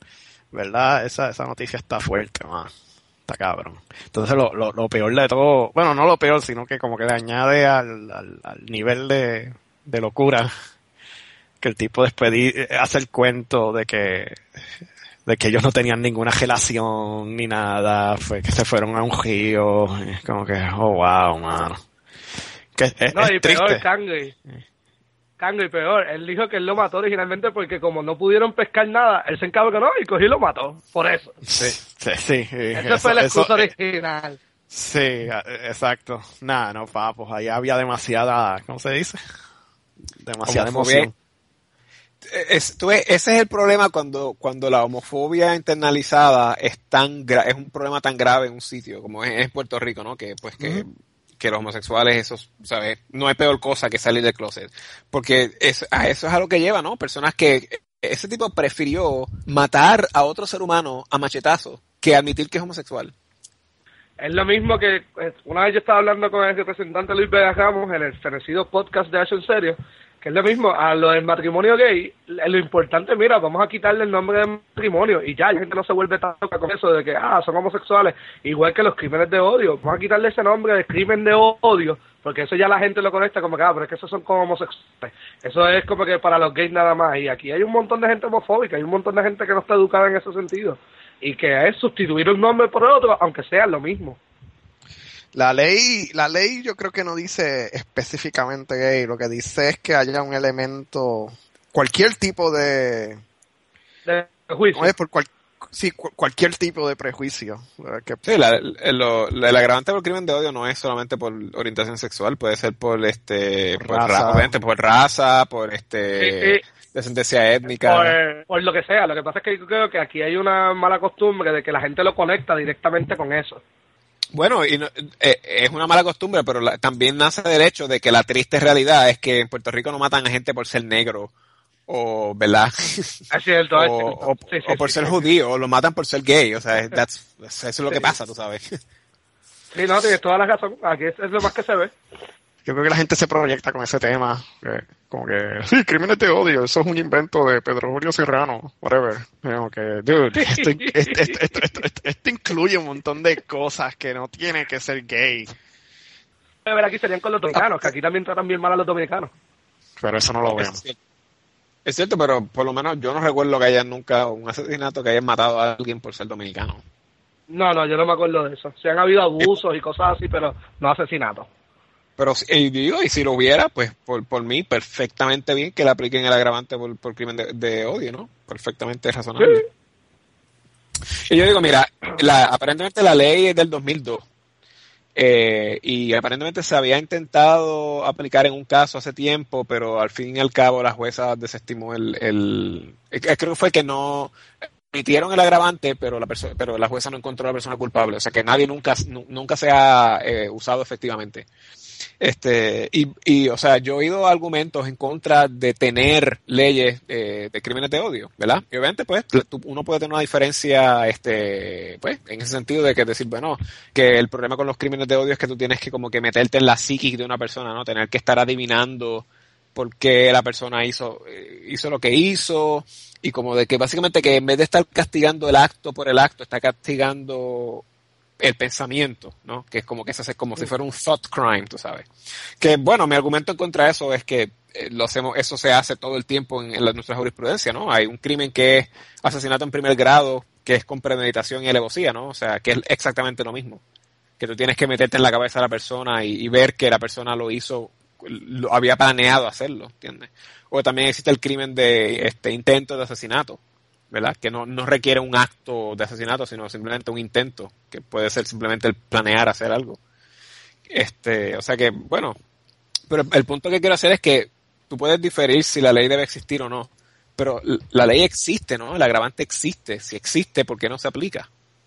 Speaker 1: ¿Verdad? Esa, esa noticia está fuerte, man. Está cabrón. Entonces lo, lo, lo peor de todo, bueno, no lo peor, sino que como que le añade al, al, al nivel de, de locura que el tipo después di- hace el cuento de que de que ellos no tenían ninguna relación ni nada, fue que se fueron a un río, es como que, oh wow, mano. Que es, es,
Speaker 3: No,
Speaker 1: es
Speaker 3: y
Speaker 1: triste.
Speaker 3: peor, Kangri. Kangri, peor. Él dijo que él lo mató originalmente porque como no pudieron pescar nada, él se encabronó y cogió y lo mató. Por eso.
Speaker 1: Sí, sí, sí.
Speaker 3: Esa fue la excusa original.
Speaker 1: Sí, exacto. Nada, no, papos, ahí había demasiada, ¿cómo se dice? Demasiada
Speaker 2: Homofobia.
Speaker 1: emoción.
Speaker 2: Es, tú ves, ese es el problema cuando, cuando la homofobia internalizada es tan gra- es un problema tan grave en un sitio como es, es Puerto Rico, ¿no? Que pues que, uh-huh. que los homosexuales, esos, ¿sabes? No hay peor cosa que salir del closet. Porque es, a eso es a lo que lleva, ¿no? Personas que ese tipo prefirió matar a otro ser humano a machetazo que admitir que es homosexual.
Speaker 3: Es lo mismo que una vez yo estaba hablando con el representante Luis Vega Ramos en el fenecido podcast de H en Serio, Que es lo mismo, a lo del matrimonio gay, lo importante, mira, vamos a quitarle el nombre de matrimonio y ya, la gente no se vuelve tan loca con eso de que, ah, son homosexuales, igual que los crímenes de odio, vamos a quitarle ese nombre de crimen de odio, porque eso ya la gente lo conecta como que, ah, pero es que esos son como homosexuales, eso es como que para los gays nada más, y aquí hay un montón de gente homofóbica, hay un montón de gente que no está educada en ese sentido, y que es sustituir un nombre por otro, aunque sea lo mismo.
Speaker 1: La ley, la ley yo creo que no dice específicamente gay, lo que dice es que haya un elemento, cualquier tipo de...
Speaker 3: De prejuicio.
Speaker 1: Por cual, sí, cu- cualquier tipo de prejuicio. Que,
Speaker 2: Sí, la, el, lo- el agravante por crimen de odio no es solamente por orientación sexual, puede ser por este, por
Speaker 1: Raza.
Speaker 2: raza, obviamente, por raza, por este,
Speaker 3: Sí, sí.
Speaker 2: descendencia étnica.
Speaker 3: Por, por lo que sea, lo que pasa es que yo creo que aquí hay una mala costumbre de que la gente lo conecta directamente con eso.
Speaker 2: Bueno, y no- eh, es una mala costumbre, pero la- también nace del hecho de que la triste realidad es que en Puerto Rico no matan a gente por ser negro, o, ¿verdad?
Speaker 3: Es cierto,
Speaker 2: o,
Speaker 3: es cierto.
Speaker 2: o-
Speaker 3: Sí, sí,
Speaker 2: o por
Speaker 3: sí,
Speaker 2: ser
Speaker 3: sí.
Speaker 2: judío, o lo matan por ser gay, o sea, that's- eso es lo que
Speaker 3: Sí.
Speaker 2: pasa, tú sabes.
Speaker 3: Sí, no, tienes toda la razón. Aquí es, es lo más que se ve.
Speaker 1: yo creo que la gente se proyecta con ese tema, que, como que, sí, crímenes de odio, eso es un invento de Pedro Julio Serrano, whatever. Como que, dude, esto, esto, esto, esto, esto- esto- esto incluye un montón de cosas que no tiene que ser gay,
Speaker 3: A ver, aquí serían con los dominicanos, que aquí también tratan bien mal a los dominicanos.
Speaker 1: pero eso no lo
Speaker 2: Es
Speaker 1: vemos.
Speaker 2: cierto. Es cierto, pero por lo menos yo no recuerdo que haya nunca un asesinato que hayan matado a alguien por ser dominicano.
Speaker 3: No, no, yo no me acuerdo de eso. Sí han habido abusos y cosas así, pero no asesinatos.
Speaker 2: Pero si- y digo, y si lo hubiera, pues por, por mí, perfectamente bien que le apliquen el agravante por, por crimen de, de odio, ¿no? Perfectamente razonable. Y yo digo, mira, la, aparentemente la ley es del dos mil dos. Eh, y aparentemente se había intentado aplicar en un caso hace tiempo, pero al fin y al cabo la jueza desestimó el, el eh, creo que fue que no emitieron el agravante, pero la persona, pero la jueza no encontró a la persona culpable, o sea que nadie nunca, nu- nunca se ha eh, usado efectivamente. Este, y, y, o sea, yo he oído argumentos en contra de tener leyes eh, de crímenes de odio, ¿verdad? Y obviamente, pues, tú- uno puede tener una diferencia, este, pues, en ese sentido de que decir, bueno, que el problema con los crímenes de odio es que tú tienes que como que meterte en la psiquis de una persona, ¿no? Tener que estar adivinando por qué la persona hizo, eh, hizo lo que hizo, y como de que básicamente que en vez de estar castigando el acto por el acto, está castigando el pensamiento, ¿no? Que es como que se hace como si fuera un thought crime, tú sabes. Que bueno, mi argumento en contra de eso es que eh, lo hacemos, eso se hace todo el tiempo en, en la, nuestra jurisprudencia, ¿no? Hay un crimen que es asesinato en primer grado, que es con premeditación y alevosía, ¿no? O sea, que es exactamente lo mismo. Que tú tienes que meterte en la cabeza de la persona y, y ver que la persona lo hizo, lo había planeado hacerlo, ¿entiendes? O también existe el crimen de este intento de asesinato, ¿verdad? Que no, no requiere un acto de asesinato, sino simplemente un intento, que puede ser simplemente el planear hacer algo. Este, o sea que, bueno, pero el punto que quiero hacer es que tú puedes diferir si la ley debe existir o no, pero la ley existe, ¿no? El agravante existe. Si existe, ¿por qué no se aplica?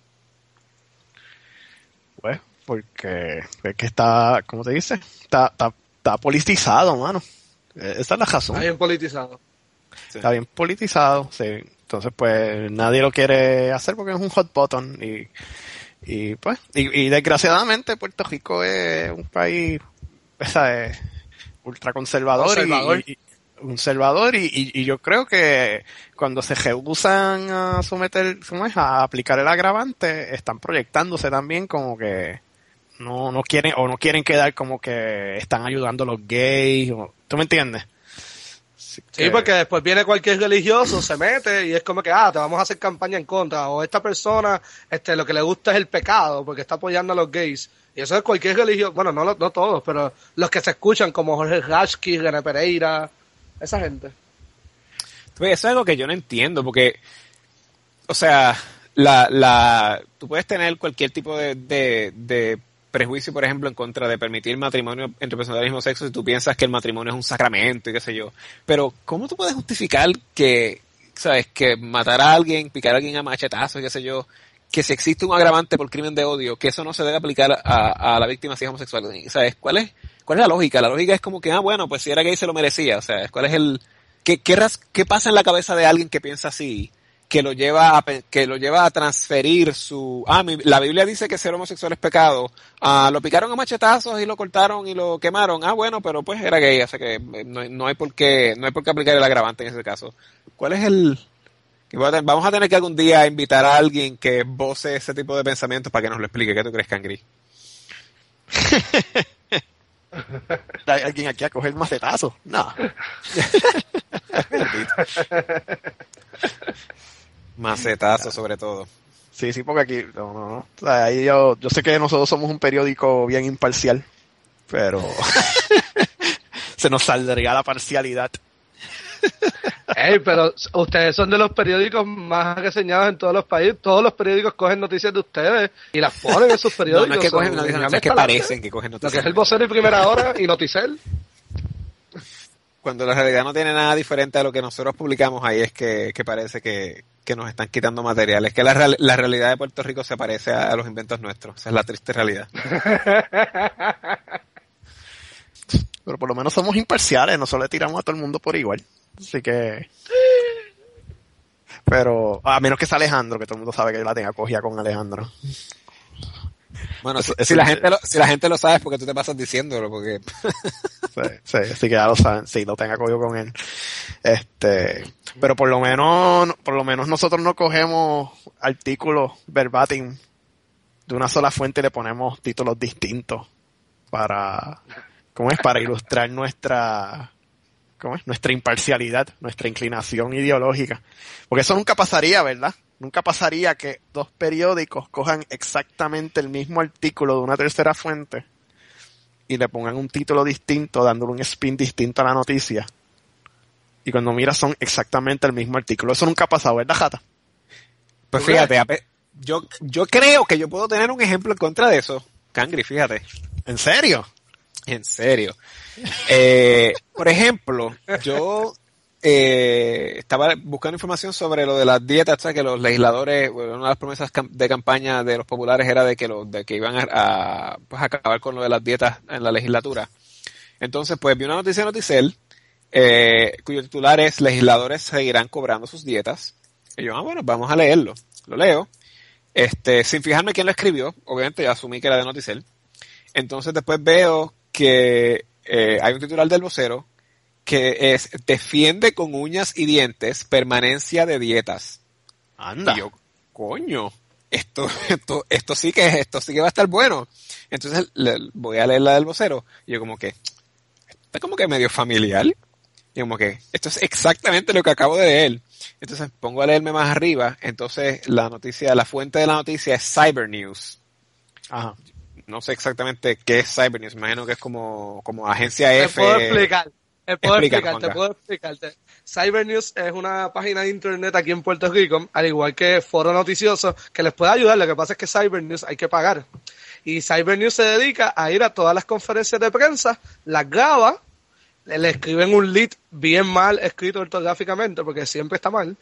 Speaker 1: Pues, porque es que está, ¿cómo te dice? Está, está, está politizado, mano. Esa es la razón.
Speaker 3: Está bien politizado.
Speaker 2: Sí.
Speaker 1: Está bien politizado, sí. Entonces, pues, nadie lo quiere hacer porque es un hot button y, y pues, y, y desgraciadamente Puerto Rico es un país, esa es ultraconservador
Speaker 3: Conservador.
Speaker 1: y, y, y conservador y, y, y yo creo que cuando se rehusan a someter, ¿cómo es? A aplicar el agravante, están proyectándose también como que no, no quieren, o no quieren quedar como que están ayudando a los gays, o, ¿tú me entiendes? Así
Speaker 3: Sí,
Speaker 1: que-
Speaker 3: porque después viene cualquier religioso, se mete y es como que, ah, te vamos a hacer campaña en contra. O esta persona, este, lo que le gusta es el pecado porque está apoyando a los gays. Y eso es cualquier religioso, bueno, no, lo- no todos, pero los que se escuchan como Jorge Rashki, René Pereira, esa gente.
Speaker 2: Pues eso es algo que yo no entiendo, porque, o sea, la, la, tú puedes tener cualquier tipo de, de, de prejuicio, por ejemplo, en contra de permitir matrimonio entre personas del mismo sexo si tú piensas que el matrimonio es un sacramento y qué sé yo. Pero, ¿cómo tú puedes justificar que, sabes, que matar a alguien, picar a alguien a machetazos y qué sé yo, que si existe un agravante por crimen de odio, que eso no se debe aplicar a, a la víctima si es homosexual? ¿Sabes? ¿Cuál es, cuál es la lógica? La lógica es como que, ah, bueno, pues si era gay se lo merecía. O sea, ¿cuál es el, qué, qué, ras, qué pasa en la cabeza de alguien que piensa así? que lo lleva a, que lo lleva a transferir su... Ah, mi, la Biblia dice que ser homosexual es pecado. Ah, lo picaron a machetazos y lo cortaron y lo quemaron. Ah, bueno, pero pues era gay, o sea que no, no hay por qué, no hay por qué aplicar el agravante en ese caso. ¿Cuál es el...? Que vamos a tener que algún día invitar a alguien que voce ese tipo de pensamientos para que nos lo explique. ¿Qué tú crees, Cangri?
Speaker 1: ¿Hay alguien aquí a coger macetazos? No.
Speaker 2: Macetazo sobre todo.
Speaker 1: Sí, sí, porque aquí, no, no, no. O sea, ahí yo, yo sé que nosotros somos un periódico bien imparcial, pero se nos saldría la parcialidad.
Speaker 3: Ey, pero ustedes son de los periódicos más reseñados en todos los países. Todos los periódicos cogen noticias de ustedes y las ponen en sus periódicos.
Speaker 2: No, no es que cogen noticias, no, es que parecen que cogen noticias.
Speaker 3: Lo que es el Vocero y Primera Hora y Noticel.
Speaker 2: Cuando la realidad no tiene nada diferente a lo que nosotros publicamos, ahí es que, que parece que, que nos están quitando material. Es que la, real, la realidad de Puerto Rico se parece a, a los inventos nuestros. Esa es la triste realidad.
Speaker 1: Pero por lo menos somos imparciales, no solo le tiramos a todo el mundo por igual. Así que... Pero, a menos que sea Alejandro, que todo el mundo sabe que yo la tenga cogida con Alejandro.
Speaker 2: Bueno, si, si, la gente lo, si la gente lo sabe es porque tú te pasas diciéndolo, porque...
Speaker 1: sí, sí, así que ya lo saben, sí, lo tenga cogido con él. Este, pero por lo menos, por lo menos nosotros no cogemos artículos verbatim de una sola fuente y le ponemos títulos distintos para, ¿cómo es? Para ilustrar nuestra, ¿cómo es? Nuestra imparcialidad, nuestra inclinación ideológica. Porque eso nunca pasaría, ¿verdad? Nunca pasaría que dos periódicos cojan exactamente el mismo artículo de una tercera fuente y le pongan un título distinto, dándole un spin distinto a la noticia. Y cuando miras son exactamente el mismo artículo. Eso nunca ha pasado, ¿verdad, Jata?
Speaker 2: Pues fíjate, yo, yo creo que yo puedo tener un ejemplo en contra de eso, Cangri, fíjate.
Speaker 1: ¿En serio?
Speaker 2: En serio. Eh, por ejemplo, yo... Eh, estaba buscando información sobre lo de las dietas, ¿sabes? Que los legisladores, bueno, una de las promesas de campaña de los populares era de que lo, de que iban a, a, pues, a acabar con lo de las dietas en la legislatura. Entonces, pues vi una noticia de Noticel, eh, cuyo titular es legisladores seguirán cobrando sus dietas. Y yo, ah, bueno, vamos a leerlo. Lo leo. Este, sin fijarme quién lo escribió, obviamente ya asumí que era de Noticel. Entonces después veo que eh, hay un titular del Vocero que es defiende con uñas y dientes permanencia de dietas.
Speaker 1: Anda.
Speaker 2: Y yo, coño, esto, esto, esto sí que esto sí que va a estar bueno. Entonces le, voy a leer la del Vocero. Y yo como que, está como que medio familiar. Y como que, esto es exactamente lo que acabo de leer. Entonces pongo a leerme más arriba. Entonces la noticia, la fuente de la noticia es Cyber News.
Speaker 1: Ajá.
Speaker 2: No sé exactamente qué es Cyber News. Me imagino que es como, como agencia
Speaker 3: Te
Speaker 2: F.
Speaker 3: puedo explicar. Te puedo
Speaker 2: Explícanos,
Speaker 3: explicarte,
Speaker 2: Juanca.
Speaker 3: puedo explicarte. Cyber News es una página de internet aquí en Puerto Rico, al igual que Foro Noticioso, que les puede ayudar. Lo que pasa es que Cyber News hay que pagar. Y Cyber News se dedica a ir a todas las conferencias de prensa, las graba, le, le escriben un lead bien mal escrito ortográficamente, porque siempre está mal,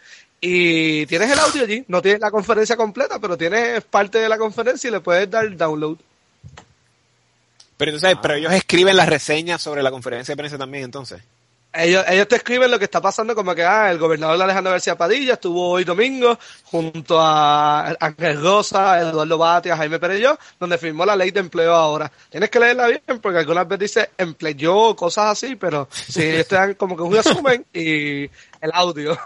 Speaker 3: y tienes el audio allí, no tienes la conferencia completa, pero tienes parte de la conferencia y le puedes dar download.
Speaker 2: Pero entonces, ah. pero ellos escriben las reseñas sobre la conferencia de prensa también, entonces.
Speaker 3: Ellos, ellos te escriben lo que está pasando, como que ah, el gobernador Alejandro García Padilla estuvo hoy domingo junto a Ángel Rosa, Eduardo Batia, Jaime Perelló, donde firmó la ley de empleo ahora. Tienes que leerla bien porque algunas veces dice empleó, cosas así, pero sí, ellos te dan como que un resumen y el audio.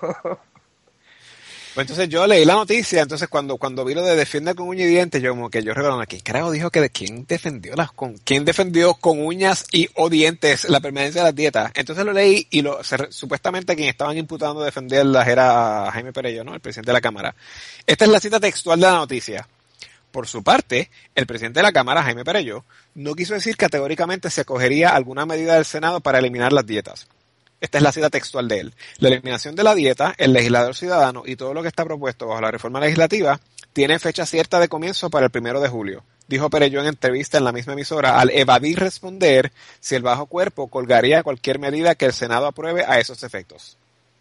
Speaker 2: Pues entonces yo leí la noticia, entonces cuando cuando vi lo de defiende con uñas y dientes, yo como que yo recuerdo aquí, carajo dijo que de quién defendió las con quién defendió con uñas y o dientes la permanencia de las dietas. Entonces lo leí y lo se, supuestamente quien estaban imputando defenderlas era Jaime Perelló, ¿no? El presidente de la Cámara. Esta es la cita textual de la noticia. Por su parte, el presidente de la Cámara, Jaime Perelló, no quiso decir categóricamente si acogería alguna medida del Senado para eliminar las dietas. Esta es la cita textual de él. La eliminación de la dieta, el legislador ciudadano y todo lo que está propuesto bajo la reforma legislativa tiene fecha cierta de comienzo para el primero de julio, dijo Perelló en entrevista en la misma emisora al evadir responder si el bajo cuerpo colgaría cualquier medida que el Senado apruebe a esos efectos.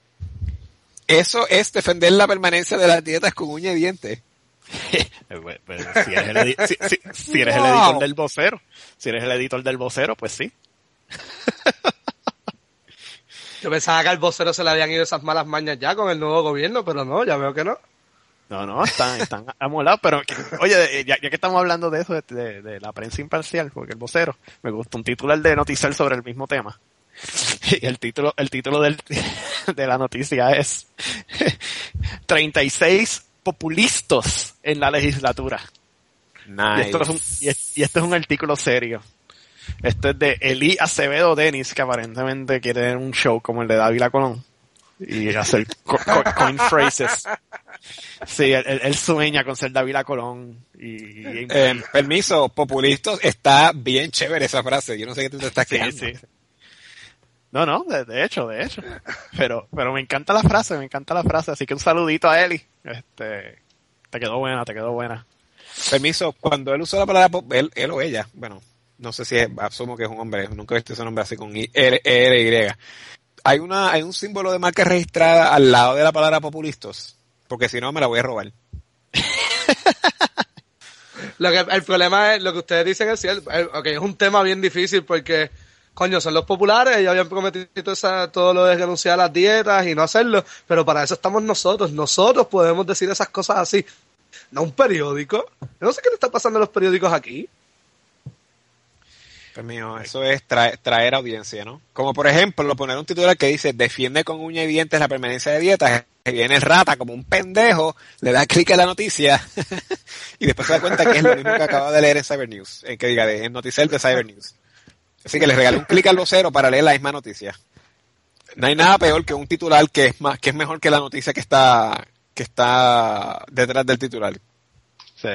Speaker 2: Eso es defender la permanencia de las dietas con uña y diente.
Speaker 1: Pues, si eres, el, edi- si, si, si eres wow. el editor del Vocero, si eres el editor del Vocero, pues sí.
Speaker 3: Yo pensaba que al vocero se le habían ido esas malas mañas ya con el nuevo gobierno, pero no, ya veo que no.
Speaker 1: No, no, están, están amolados, pero oye, ya, ya que estamos hablando de eso, de, de, de la prensa imparcial, porque el vocero, me gusta un titular de Noticel sobre el mismo tema. Y el título, el título del, de la noticia es treinta y seis populistas en la legislatura.
Speaker 2: Nice.
Speaker 1: Y esto es un, y, es, y esto es un artículo serio. Esto es de Eli Acevedo Denis, que aparentemente quiere tener un show como el de Dávila Colón y hacer co co coin phrases. Sí, él, él sueña con ser Dávila Colón. Y, y...
Speaker 2: Eh, permiso, populistas, está bien chévere esa frase. Yo no sé qué tú te estás quedando.
Speaker 1: Sí, sí. No, no, de, de hecho, de hecho. Pero, pero me encanta la frase, me encanta la frase. Así que un saludito a Eli. Este, te quedó buena, te quedó buena.
Speaker 2: Permiso, cuando él usó la palabra, pop, él, él o ella, bueno, no sé si es, asumo que es un hombre, nunca he visto ese nombre así con I, R, R, Y. Hay una, hay un símbolo de marca registrada al lado de la palabra populistas, porque si no me la voy a robar.
Speaker 3: Lo que, el problema es, lo que ustedes dicen es cierto, okay, es un tema bien difícil porque, coño, son los populares, ellos habían prometido esa, todo lo de renunciar a las dietas y no hacerlo, pero para eso estamos nosotros, nosotros podemos decir esas cosas así, no un periódico. Yo no sé qué le está pasando a los periódicos aquí.
Speaker 2: Pues mío, eso es traer, traer audiencia, ¿no? Como por ejemplo, poner un titular que dice, defiende con uña y dientes la permanencia de dietas, que viene el rata como un pendejo, le da clic a la noticia, y después se da cuenta que es lo mismo que acaba de leer en Cyber News, en que diga, de, en Noticel de Cyber News. Así que le regalé un clic al vocero para leer la misma noticia. No hay nada peor que un titular que es más, que es mejor que la noticia que está, que está detrás del titular.
Speaker 1: Sí.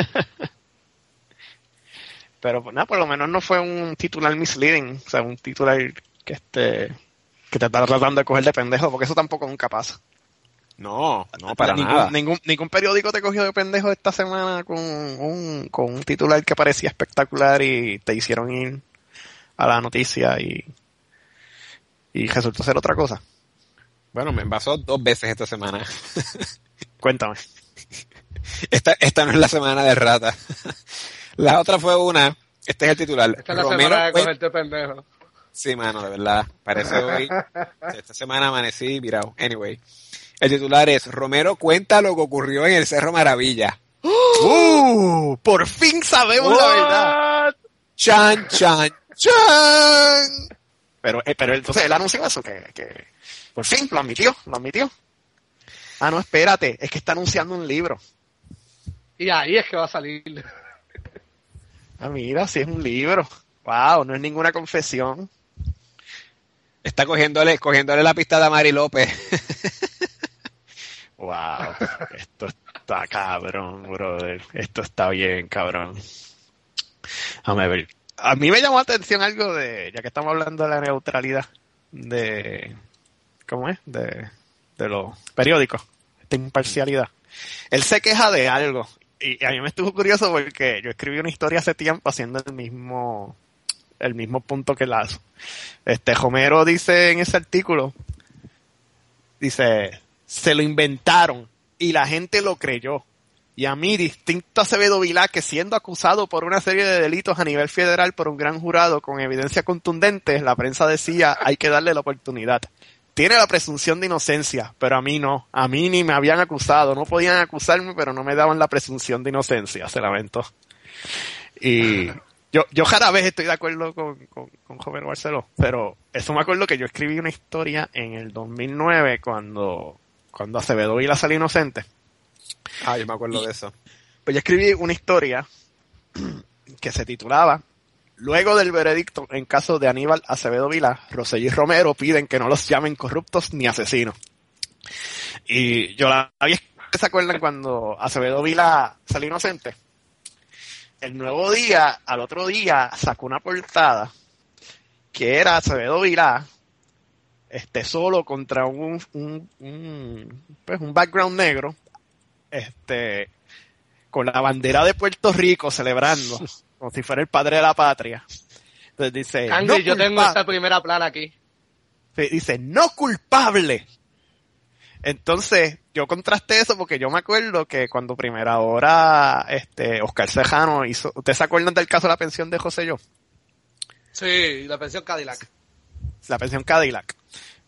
Speaker 1: Pero nada, por lo menos no fue un titular misleading, o sea, un titular que este que te está tratando de coger de pendejo, porque eso tampoco nunca pasa.
Speaker 2: No, no, para
Speaker 1: ningún,
Speaker 2: nada.
Speaker 1: Ningún, ningún periódico te cogió de pendejo esta semana con un, con un titular que parecía espectacular y te hicieron ir a la noticia y, y resultó ser otra cosa.
Speaker 2: Bueno, me pasó dos veces esta semana.
Speaker 1: Cuéntame.
Speaker 2: Esta, esta no es la semana de rata. La otra fue una, este es el titular.
Speaker 3: Esta es la
Speaker 2: Romero
Speaker 3: semana de
Speaker 2: fue...
Speaker 3: cogerte pendejo.
Speaker 2: Sí, mano, de verdad. Parece hoy. Esta semana amanecí virado. Anyway. El titular es, Romero cuenta lo que ocurrió en el Cerro Maravilla.
Speaker 1: ¡Uh! Por fin sabemos
Speaker 3: What?
Speaker 1: la verdad.
Speaker 2: Chan, chan, chan.
Speaker 1: Pero, eh, pero entonces él anunció eso, que, que por fin lo admitió, lo admitió. Ah, no, espérate, es que está anunciando un libro.
Speaker 3: Y ahí es que va a salir.
Speaker 1: Ah, mira, sí es un libro. Wow, no es ninguna confesión.
Speaker 2: Está cogiéndole, cogiéndole la pista a Mari López.
Speaker 1: Wow, esto está cabrón, brother. Esto está bien, cabrón. Déjame ver. A mí me llamó la atención algo de, ya que estamos hablando de la neutralidad, de, ¿cómo es? De, de los periódicos, esta imparcialidad. Él se queja de algo. Y a mí me estuvo curioso porque yo escribí una historia hace tiempo haciendo el mismo el mismo punto que Lazo. Este Homero dice en ese artículo, dice, se lo inventaron y la gente lo creyó. Y a mí, distinto a Acevedo Vilá, que siendo acusado por una serie de delitos a nivel federal por un gran jurado con evidencia contundente, la prensa decía, hay que darle la oportunidad. Tiene la presunción de inocencia, pero a mí no. A mí ni me habían acusado. No podían acusarme, pero no me daban la presunción de inocencia. Se lamentó. Y yo, yo rara vez estoy de acuerdo con, con, con Homero Barceló, pero eso me acuerdo que yo escribí una historia en el dos mil nueve cuando, cuando Acevedo Vilá salió inocente.
Speaker 2: Ah, yo me acuerdo
Speaker 1: y,
Speaker 2: de eso.
Speaker 1: Pues yo escribí una historia que se titulaba Luego del veredicto en caso de Aníbal Acevedo Vilá, Rosselló y Romero piden que no los llamen corruptos ni asesinos. Y yo la había, ¿se acuerdan cuando Acevedo Vilá salió inocente? El Nuevo Día, al otro día, sacó una portada que era Acevedo Vilá, este, solo contra un, un, un, pues un background negro, este, con la bandera de Puerto Rico celebrando. Como si fuera el padre de la patria. Entonces dice...
Speaker 3: Candy,
Speaker 1: no
Speaker 3: yo
Speaker 1: culpa-
Speaker 3: tengo esta primera plana aquí.
Speaker 1: Dice, no culpable. Entonces, yo contrasté eso porque yo me acuerdo que cuando primera hora, este, Oscar Cejano hizo... ¿Ustedes se acuerdan del caso de la pensión de José Yo?
Speaker 3: Sí, la pensión Cadillac.
Speaker 1: La pensión Cadillac.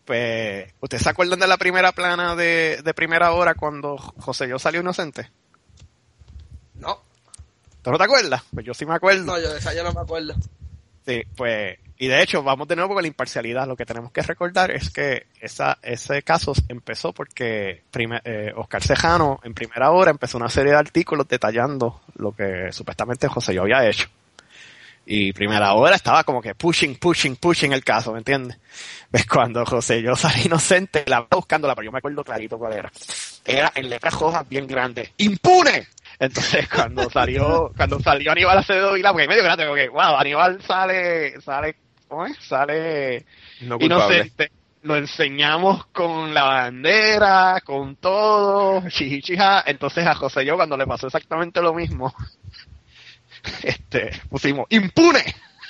Speaker 1: Pues, ¿ustedes se acuerdan de la primera plana de, de Primera Hora cuando Joselló salió inocente?
Speaker 3: No.
Speaker 1: ¿Tú no te acuerdas? Pues yo sí me acuerdo.
Speaker 3: No, yo de esa yo no me acuerdo.
Speaker 1: Sí, pues, y de hecho, vamos de nuevo con la imparcialidad. Lo que tenemos que recordar es que esa, ese caso empezó porque primer, eh, Oscar Cejano, en Primera Hora, empezó una serie de artículos detallando lo que supuestamente Joselló había hecho. Y Primera Hora estaba como que pushing, pushing, pushing el caso, ¿me entiendes? Ves, cuando Joselló salió inocente, la estaba buscándola, pero yo me acuerdo clarito cuál era. Era en letras rojas bien grandes. ¡Impune! Entonces, cuando salió, cuando salió Aníbal Acevedo Vilá, porque medio grande, porque, wow, Aníbal sale, sale, ¿cómo es? Sale
Speaker 2: no culpable.
Speaker 1: Inocente. Lo enseñamos con la bandera, con todo, chichichija. Entonces a Joselló, cuando le pasó exactamente lo mismo, este, pusimos ¡impune!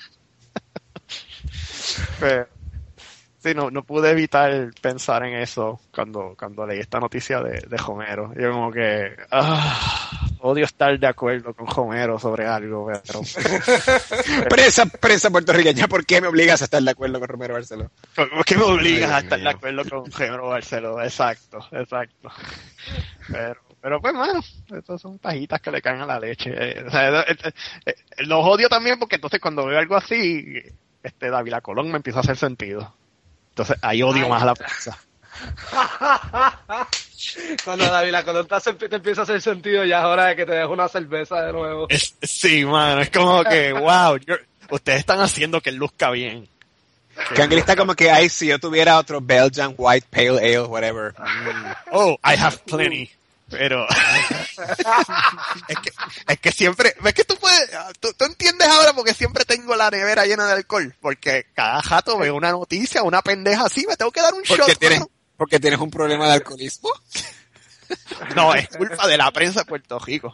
Speaker 1: Pero, sí, no, no pude evitar pensar en eso cuando, cuando leí esta noticia de, de Homero. Yo como que, ah, odio estar de acuerdo con Homero sobre algo, pero...
Speaker 2: presa, presa puertorriqueña, ¿por qué me obligas a estar de acuerdo con Romero Barceló?
Speaker 1: ¿Por qué me obligas
Speaker 2: Ay,
Speaker 1: a estar
Speaker 2: mío.
Speaker 1: de acuerdo con Homero Barceló? Exacto, exacto. Pero, pero pues, bueno, estos son pajitas que le caen a la leche. Eh, o sea, eh, eh, eh, los odio también porque entonces cuando veo algo así, este Dávila Colón me empieza a hacer sentido. Entonces ahí odio
Speaker 3: Ay,
Speaker 1: más a la prensa.
Speaker 3: Cuando Dávila Colón te, te empieza a hacer sentido, ya es hora de que te dejes una cerveza de nuevo.
Speaker 1: Es, sí, mano, es como que, wow, yo, ustedes están haciendo que él luzca bien.
Speaker 2: Que Ángel está como que, ay, si yo tuviera otro Belgian White Pale Ale, whatever.
Speaker 1: Mm. Oh, I have plenty. Pero es que es que siempre, ves que tú puedes, tú, tú entiendes ahora porque siempre tengo la nevera llena de alcohol, porque cada jato veo una noticia, una pendeja así, me tengo que dar un
Speaker 2: ¿Porque
Speaker 1: shot.
Speaker 2: tienes,
Speaker 1: mano.
Speaker 2: porque tienes un problema de alcoholismo?
Speaker 1: No, es culpa de la prensa de Puerto Rico.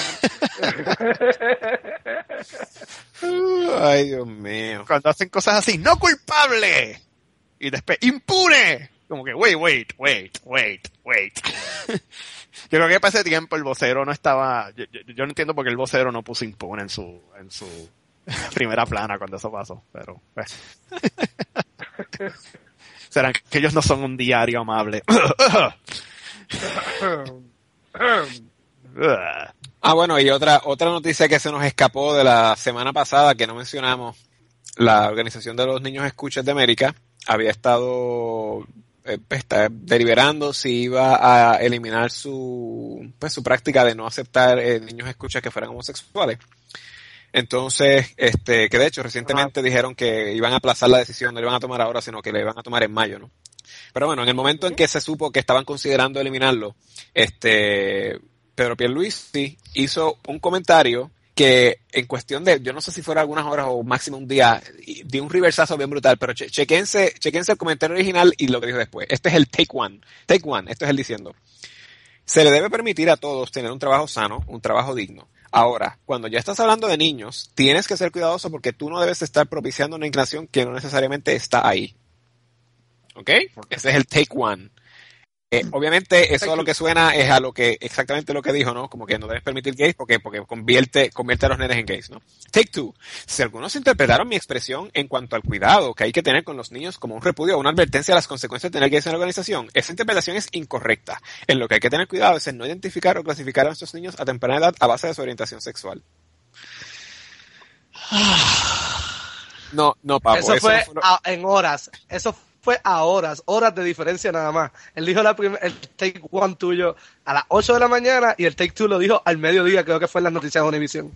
Speaker 2: Ay, Dios mío.
Speaker 1: Cuando hacen cosas así, no culpable, y después impune, como que wait, wait, wait, wait, wait. Yo creo que para ese tiempo el vocero no estaba, yo, yo, yo no entiendo por qué el vocero no puso impune en su en su primera plana cuando eso pasó, pero pues. Serán que ellos no son un diario amable.
Speaker 2: Ah, bueno, y otra otra noticia que se nos escapó de la semana pasada que no mencionamos, la Organización de los Niños Escuchas de América había estado eh, está deliberando si iba a eliminar su pues su práctica de no aceptar eh, niños escuchas que fueran homosexuales. Entonces, este, que de hecho recientemente dijeron que iban a aplazar la decisión, no le iban a tomar ahora, sino que le iban a tomar en mayo, ¿no? Pero bueno, en el momento en que se supo que estaban considerando eliminarlo, este, Pedro Pierluisi hizo un comentario que en cuestión de, yo no sé si fuera algunas horas o máximo un día, dio un reversazo bien brutal, pero che, chequense, chequense el comentario original y lo que dijo después. Este es el take one. Take one, esto es él diciendo. Se le debe permitir a todos tener un trabajo sano, un trabajo digno. Ahora, cuando ya estás hablando de niños, tienes que ser cuidadoso porque tú no debes estar propiciando una inclinación que no necesariamente está ahí. ¿Ok? Ese es el take one. Eh, obviamente eso a lo que suena es a lo que exactamente lo que dijo, ¿no? Como que no debes permitir gays porque porque convierte convierte a los nenes en gays, ¿no? Take two. Si algunos interpretaron mi expresión en cuanto al cuidado que hay que tener con los niños como un repudio o una advertencia a las consecuencias de tener gays en la organización, esa interpretación es incorrecta. En lo que hay que tener cuidado es en no identificar o clasificar a nuestros niños a temprana edad a base de su orientación sexual. No, no, Papo.
Speaker 3: Eso,
Speaker 2: eso
Speaker 3: fue,
Speaker 2: no fue lo...
Speaker 3: a, en horas. Eso fue a horas, horas de diferencia nada más. Él dijo la prim- el take one tuyo a las ocho de la mañana y el take two lo dijo al mediodía, creo que fue en las noticias de Univision.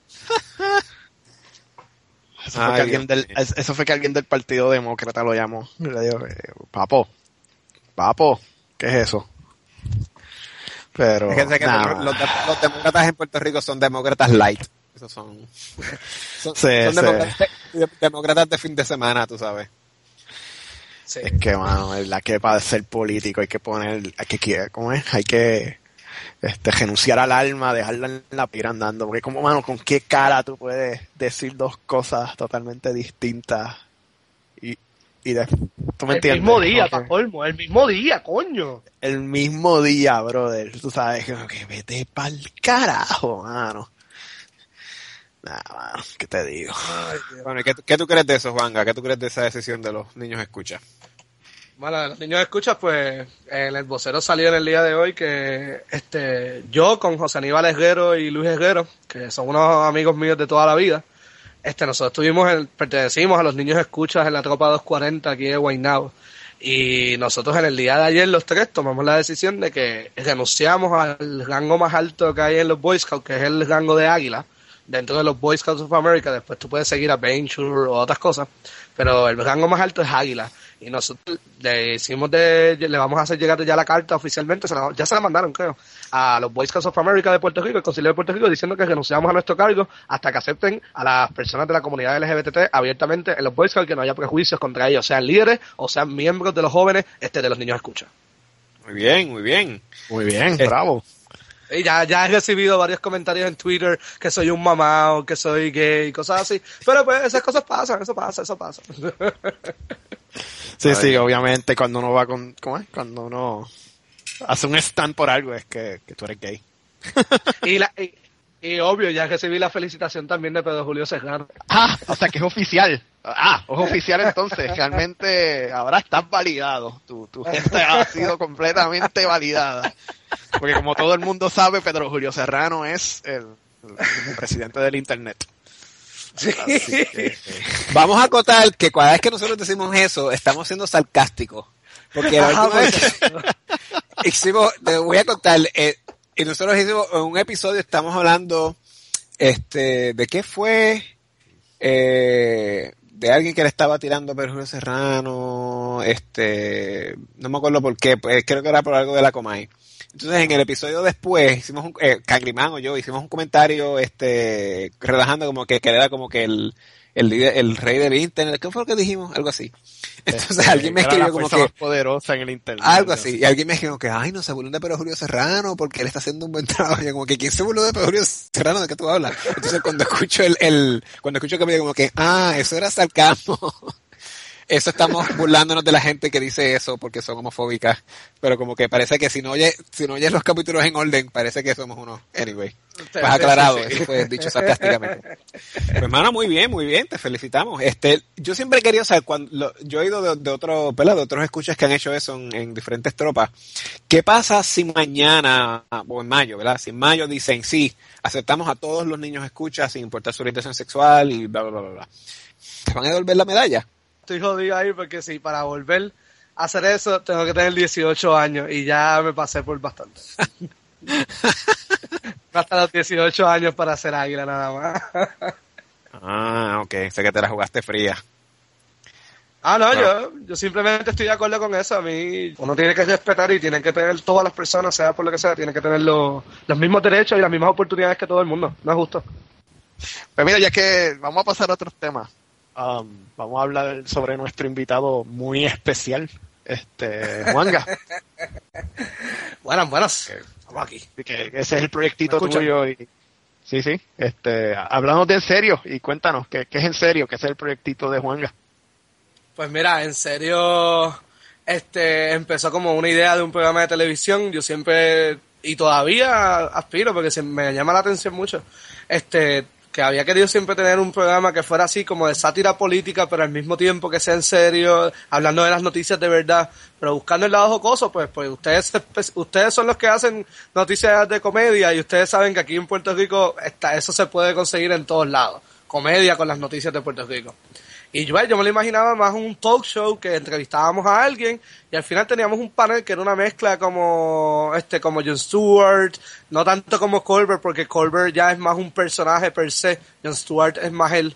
Speaker 1: Eso fue, Ay, que alguien del, eso fue que alguien del Partido Demócrata lo llamó. Y le dijo, papo, papo, ¿qué es eso? Pero
Speaker 2: Fíjense que
Speaker 1: nah.
Speaker 2: los, los demócratas en Puerto Rico son demócratas light. Esos son, son,
Speaker 1: sí,
Speaker 2: son
Speaker 1: sí.
Speaker 2: demócratas, de, demócratas de fin de semana, tú sabes.
Speaker 3: Sí.
Speaker 1: Es que, mano, la que para ser político hay que poner, hay que, ¿cómo es? Hay que este, renunciar al alma, dejarla en la pira andando, porque como, mano, ¿con qué cara tú puedes decir dos cosas totalmente distintas? Y, y de, ¿tú me
Speaker 3: el
Speaker 1: entiendes?
Speaker 3: mismo día,
Speaker 1: Okay.
Speaker 3: pa' colmo, el mismo día, coño.
Speaker 1: El mismo día, brother, tú sabes, como que vete pa'l carajo, mano. Nada, mano, ¿qué te digo?
Speaker 2: Ay, bueno, ¿y qué, qué tú crees de eso, Juanga? ¿Qué tú crees de esa decisión de los niños escucha?
Speaker 3: Bueno, los niños escuchas, pues en el vocero salió en el día de hoy que este yo con José Aníbal Esguero y Luis Esguero, que son unos amigos míos de toda la vida, este nosotros tuvimos el, pertenecimos a los niños escuchas en la tropa doscientos cuarenta aquí de Guaynabo. Y nosotros en el día de ayer los tres tomamos la decisión de que renunciamos al rango más alto que hay en los Boy Scouts, que es el rango de águila, dentro de los Boy Scouts of America. Después tú puedes seguir a Venture o otras cosas, pero el rango más alto es águila. Y nosotros le hicimos de, le vamos a hacer llegar ya la carta oficialmente, se la, ya se la mandaron creo, a los Boy Scouts of America de Puerto Rico, el Concilio de Puerto Rico, diciendo que renunciamos a nuestro cargo hasta que acepten a las personas de la comunidad L G B T abiertamente en los Boy Scouts, que no haya prejuicios contra ellos, sean líderes o sean miembros de los jóvenes, este de los niños escucha.
Speaker 2: Muy bien, muy bien.
Speaker 1: Muy bien,
Speaker 2: Eh,
Speaker 1: bravo.
Speaker 3: Y ya, ya he recibido varios comentarios en Twitter que soy un mamao, que soy gay y cosas así. Pero pues esas cosas pasan, eso pasa, eso pasa.
Speaker 1: Sí, sí, obviamente cuando uno va con, ¿cómo es? Cuando uno hace un stand por algo es que, que tú eres gay.
Speaker 3: y, la, y, y obvio, ya recibí la felicitación también de Pedro Julio Serrano.
Speaker 1: Ah, o sea que es oficial. Ah, es oficial entonces. Realmente ahora estás validado. Tu, tu gente ha sido completamente validada. Porque como todo el mundo sabe, Pedro Julio Serrano es el, el presidente del internet.
Speaker 3: Sí.
Speaker 1: Así que, eh,
Speaker 2: Vamos a acotar que cada vez que nosotros decimos eso, estamos siendo sarcásticos. Porque la
Speaker 3: Ajá,
Speaker 2: última vez hicimos, te voy a contar, eh, y nosotros hicimos en un episodio, estamos hablando, este, ¿de qué fue? Eh, de alguien que le estaba tirando a Pedro Julio Serrano, este, no me acuerdo por qué, pues, creo que era por algo de la Comay. Entonces en el episodio después hicimos un, eh, Cangrimán o yo hicimos un comentario, este, relajando como que, que era como que el, el líder, el rey del internet, ¿qué fue lo que dijimos? Algo así. Entonces
Speaker 1: este,
Speaker 2: alguien me
Speaker 1: era
Speaker 2: escribió
Speaker 1: la
Speaker 2: como
Speaker 1: fuerza
Speaker 2: que,
Speaker 1: más poderosa en el internet.
Speaker 2: algo así, y alguien me dijo que, ay, no se burlen de Pedro Julio Serrano porque él está haciendo un buen trabajo. Y yo como que, ¿quién se burló de Pedro Julio Serrano? ¿De qué tú hablas? Entonces cuando escucho el, el cuando escucho que me digo como que, ah, eso era sarcasmo. Eso estamos burlándonos de la gente que dice eso porque son homofóbicas, pero como que parece que si no oyes, si no oyes los capítulos en orden, parece que somos unos. Anyway, pues aclarado,
Speaker 3: Sí, sí, sí.
Speaker 2: eso fue dicho sarcásticamente. Pues hermano, muy bien, muy bien, te felicitamos. Este, yo siempre he querido saber, cuando lo, yo he ido de, de otro, ¿verdad? De otros escuchas que han hecho eso en, en diferentes tropas. ¿Qué pasa si mañana, o en mayo, ¿verdad? Si en mayo dicen, sí, aceptamos a todos los niños escuchas sin importar su orientación sexual y bla, bla, bla, bla? ¿Te van a devolver la medalla?
Speaker 3: Estoy jodido ahí porque sí, para volver a hacer eso tengo que tener dieciocho años y ya me pasé por bastante. Hasta los dieciocho años para hacer águila nada más.
Speaker 2: Ah, ok, sé que te la jugaste fría.
Speaker 3: Ah, no,
Speaker 2: Ah.
Speaker 3: yo, yo simplemente estoy de acuerdo con eso. A mí, uno tiene que respetar y tiene que tener todas las personas, sea por lo que sea, tienen que tener los, los mismos derechos y las mismas oportunidades que todo el mundo. No es justo.
Speaker 1: Pues mira, ya que vamos a pasar a otros temas. Um, vamos a hablar sobre nuestro invitado muy especial, este Juanga.
Speaker 3: Buenas, buenas. Vamos aquí.
Speaker 1: Que, que ese es el proyectito
Speaker 3: ¿Me escuchan?
Speaker 1: tuyo. Y, sí, sí. Este, háblanos de En Serio y cuéntanos, ¿qué, qué es En Serio? ¿Qué es el proyectito de Juanga?
Speaker 3: Pues mira, en serio, este empezó como una idea de un programa de televisión. Yo siempre, y todavía aspiro, porque se me llama la atención mucho, este que había querido siempre tener un programa que fuera así como de sátira política, pero al mismo tiempo que sea en serio, hablando de las noticias de verdad, pero buscando el lado jocoso, pues, pues ustedes, ustedes son los que hacen noticias de comedia y ustedes saben que aquí en Puerto Rico está, eso se puede conseguir en todos lados, comedia con las noticias de Puerto Rico. Y yo, yo me lo imaginaba más un talk show que entrevistábamos a alguien y al final teníamos un panel que era una mezcla como este como Jon Stewart, no tanto como Colbert, porque Colbert ya es más un personaje per se, Jon Stewart es más él.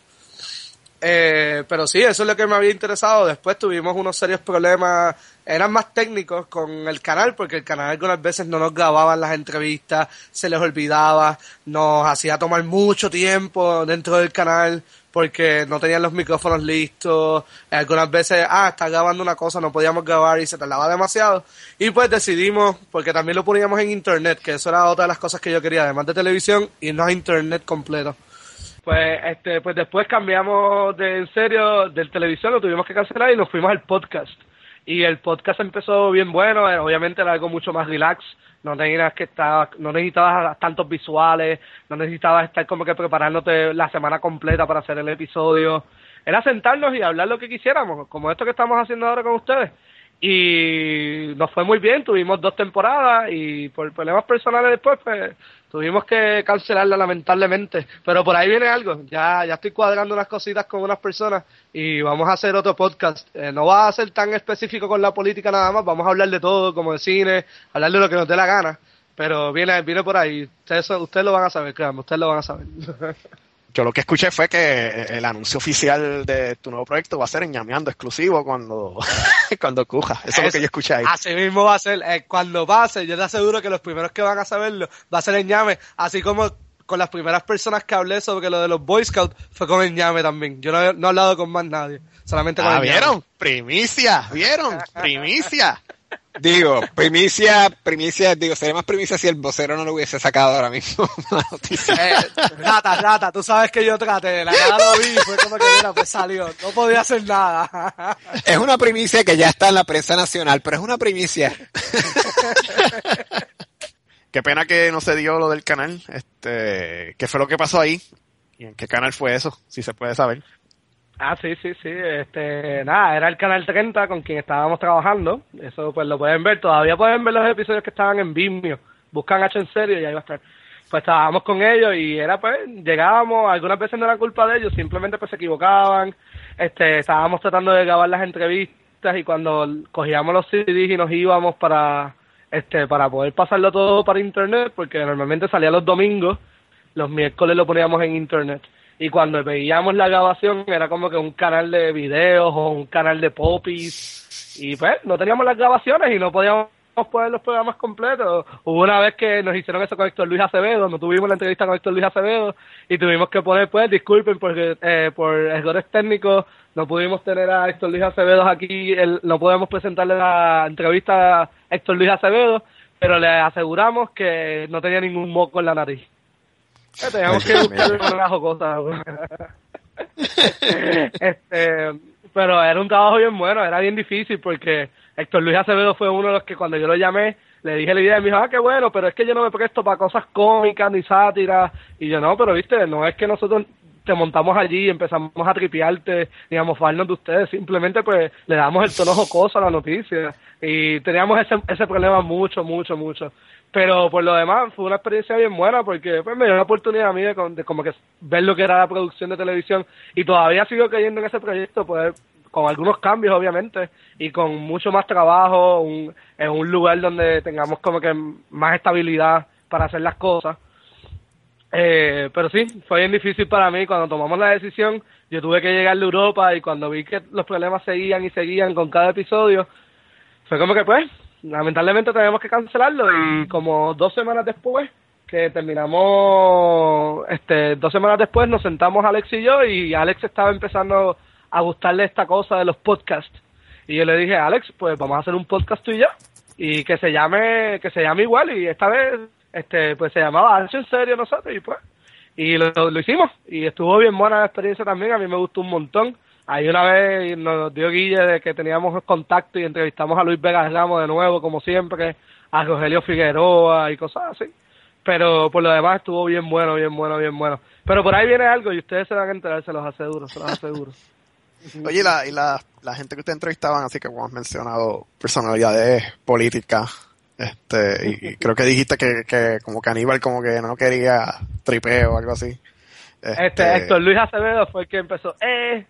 Speaker 3: Eh, pero sí, eso es lo que me había interesado. Después tuvimos unos serios problemas, eran más técnicos con el canal, porque el canal algunas veces no nos grababan las entrevistas, se les olvidaba, nos hacía tomar mucho tiempo dentro del canal, porque no tenían los micrófonos listos, algunas veces, ah, está grabando una cosa, no podíamos grabar y se tardaba demasiado, y pues decidimos, porque también lo poníamos en internet, que eso era otra de las cosas que yo quería, además de televisión, irnos a internet completo. Pues este, pues después cambiamos de en serio, del televisión lo tuvimos que cancelar y nos fuimos al podcast. Y el podcast empezó bien bueno, eh, obviamente era algo mucho más relax, no tenías que estar, no necesitabas tantos visuales, no necesitabas estar como que preparándote la semana completa para hacer el episodio. Era sentarnos y hablar lo que quisiéramos, como esto que estamos haciendo ahora con ustedes. y nos fue muy bien, tuvimos dos temporadas y por problemas personales después pues tuvimos que cancelarla lamentablemente, pero por ahí viene algo, ya ya estoy cuadrando unas cositas con unas personas y vamos a hacer otro podcast, eh, no va a ser tan específico con la política nada más, vamos a hablar de todo, como de cine, hablar de lo que nos dé la gana, pero viene viene por ahí, ustedes, ustedes lo van a saber, créanme, ustedes lo van a saber.
Speaker 1: Yo lo que escuché fue que el anuncio oficial de tu nuevo proyecto va a ser en Ñameando exclusivo cuando, cuando cuja. Eso es, es lo que yo escuché ahí.
Speaker 3: Así mismo va a ser. Eh, cuando pase, yo te aseguro que los primeros que van a saberlo va a ser en Ñame. Así como con las primeras personas que hablé sobre lo de los Boy Scouts fue con el Ñame también. Yo no, no he hablado con más nadie. Solamente con
Speaker 1: ah,
Speaker 3: el
Speaker 1: ¿vieron?
Speaker 3: Ñame.
Speaker 1: Primicia, ¿vieron? Primicia.
Speaker 2: Digo, primicia, primicia, digo, sería más primicia si el vocero no lo hubiese sacado ahora mismo la noticia.
Speaker 3: Eh, rata, rata, tú sabes que yo traté, la cara lo vi, fue como que mira, pues salió, no podía hacer nada.
Speaker 2: Es una primicia que ya está en la prensa nacional, pero es una primicia.
Speaker 1: Qué pena que no se dio lo del canal, este, ¿qué fue lo que pasó ahí? ¿Y en qué canal fue eso? Si se puede saber.
Speaker 3: Ah, sí, sí, sí, este, nada, era el Canal treinta con quien estábamos trabajando, eso pues lo pueden ver, todavía pueden ver los episodios que estaban en Vimeo, buscan H en serio y ahí va a estar. Pues estábamos con ellos y era pues, llegábamos, algunas veces no era culpa de ellos, simplemente pues se equivocaban, este, estábamos tratando de grabar las entrevistas y cuando cogíamos los C Ds y nos íbamos para, este, para poder pasarlo todo para internet, porque normalmente salía los domingos, los miércoles lo poníamos en internet. Y cuando veíamos la grabación era como que un canal de videos o un canal de popis y pues no teníamos las grabaciones y no podíamos poner los programas completos. Hubo una vez que nos hicieron eso con Héctor Luis Acevedo, no tuvimos la entrevista con Héctor Luis Acevedo y tuvimos que poner pues disculpen porque eh, por errores técnicos no pudimos tener a Héctor Luis Acevedo aquí, el, no podemos presentarle la entrevista a Héctor Luis Acevedo, pero le aseguramos que no tenía ningún moco en la nariz. Eh, teníamos que buscar un relajo cosas. este, pero era un trabajo bien bueno, era bien difícil porque Héctor Luis Acevedo fue uno de los que cuando yo lo llamé, le dije la idea y me dijo, ah, qué bueno, pero es que yo no me presto para cosas cómicas ni sátiras. Y yo, no, pero viste, no es que nosotros te montamos allí y empezamos a tripearte ni a mofarnos de ustedes, simplemente pues le damos el tono jocoso a la noticia. Y teníamos ese, ese problema mucho, mucho, mucho. Pero por lo demás fue una experiencia bien buena porque pues me dio la oportunidad a mí de, de como que ver lo que era la producción de televisión y todavía sigo creyendo en ese proyecto, pues con algunos cambios obviamente y con mucho más trabajo, un, en un lugar donde tengamos como que más estabilidad para hacer las cosas. Eh, pero sí, fue bien difícil para mí cuando tomamos la decisión, yo tuve que llegar de Europa y cuando vi que los problemas seguían y seguían con cada episodio, fue como que pues lamentablemente tenemos que cancelarlo y como dos semanas después que terminamos, este, dos semanas después nos sentamos Alex y yo y Alex estaba empezando a gustarle esta cosa de los podcasts y yo le dije, Alex, pues vamos a hacer un podcast tú y yo y que se llame, que se llame igual y esta vez, este, pues se llamaba H en serio nosotros y pues, y lo, lo hicimos y estuvo bien buena la experiencia también, a mí me gustó un montón. Ahí una vez nos dio Guille de que teníamos contacto y entrevistamos a Luis Vegas Ramos de nuevo, como siempre, a Rogelio Figueroa y cosas así. Pero por lo demás estuvo bien bueno, bien bueno, bien bueno. Pero por ahí viene algo y ustedes se van a enterar, se los aseguro, se los aseguro.
Speaker 1: Oye, y la, y la, la gente que ustedes entrevistaban, así que como has mencionado, personalidades políticas, este, y, y creo que dijiste que, que como que Aníbal como que no quería tripeo o algo así.
Speaker 3: Este, este Héctor Luis Acevedo fue el que empezó, eh...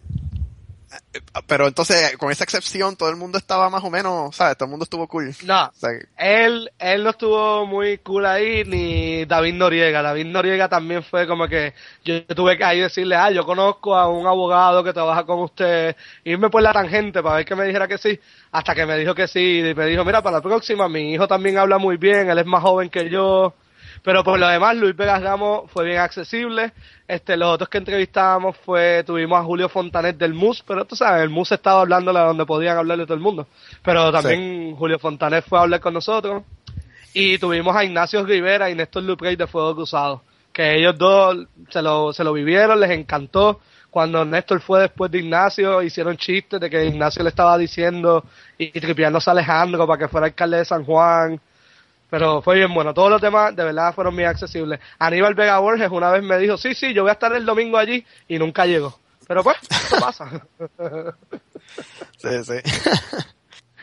Speaker 1: Pero entonces, con esa excepción, todo el mundo estaba más o menos, ¿sabes? Todo el mundo estuvo cool.
Speaker 3: No,
Speaker 1: o sea,
Speaker 3: él él no estuvo muy cool ahí, ni David Noriega. David Noriega también fue como que yo tuve que ahí decirle, ah, yo conozco a un abogado que trabaja con usted, irme por la tangente para ver que me dijera que sí, hasta que me dijo que sí, y me dijo, mira, para la próxima, mi hijo también habla muy bien, él es más joven que yo. Pero por lo demás, Luis Vegas Ramos fue bien accesible. Este, los otros que entrevistábamos fue, tuvimos a Julio Fontanet del M U S, pero tú sabes, el M U S estaba hablándole a donde podían hablarle todo el mundo. Pero también sí. Julio Fontanet fue a hablar con nosotros. Y tuvimos a Ignacio Rivera y Néstor Luprey de Fuego Cruzado, que ellos dos se lo, se lo vivieron, les encantó. Cuando Néstor fue después de Ignacio, hicieron chistes de que Ignacio le estaba diciendo y, y tripeándose a Alejandro para que fuera alcalde de San Juan. Pero fue bien bueno, todos los temas de verdad fueron muy accesibles. Aníbal Vega Borges una vez me dijo, sí, sí, yo voy a estar el domingo allí, y nunca llegó. Pero pues, eso pasa.
Speaker 1: Sí, sí.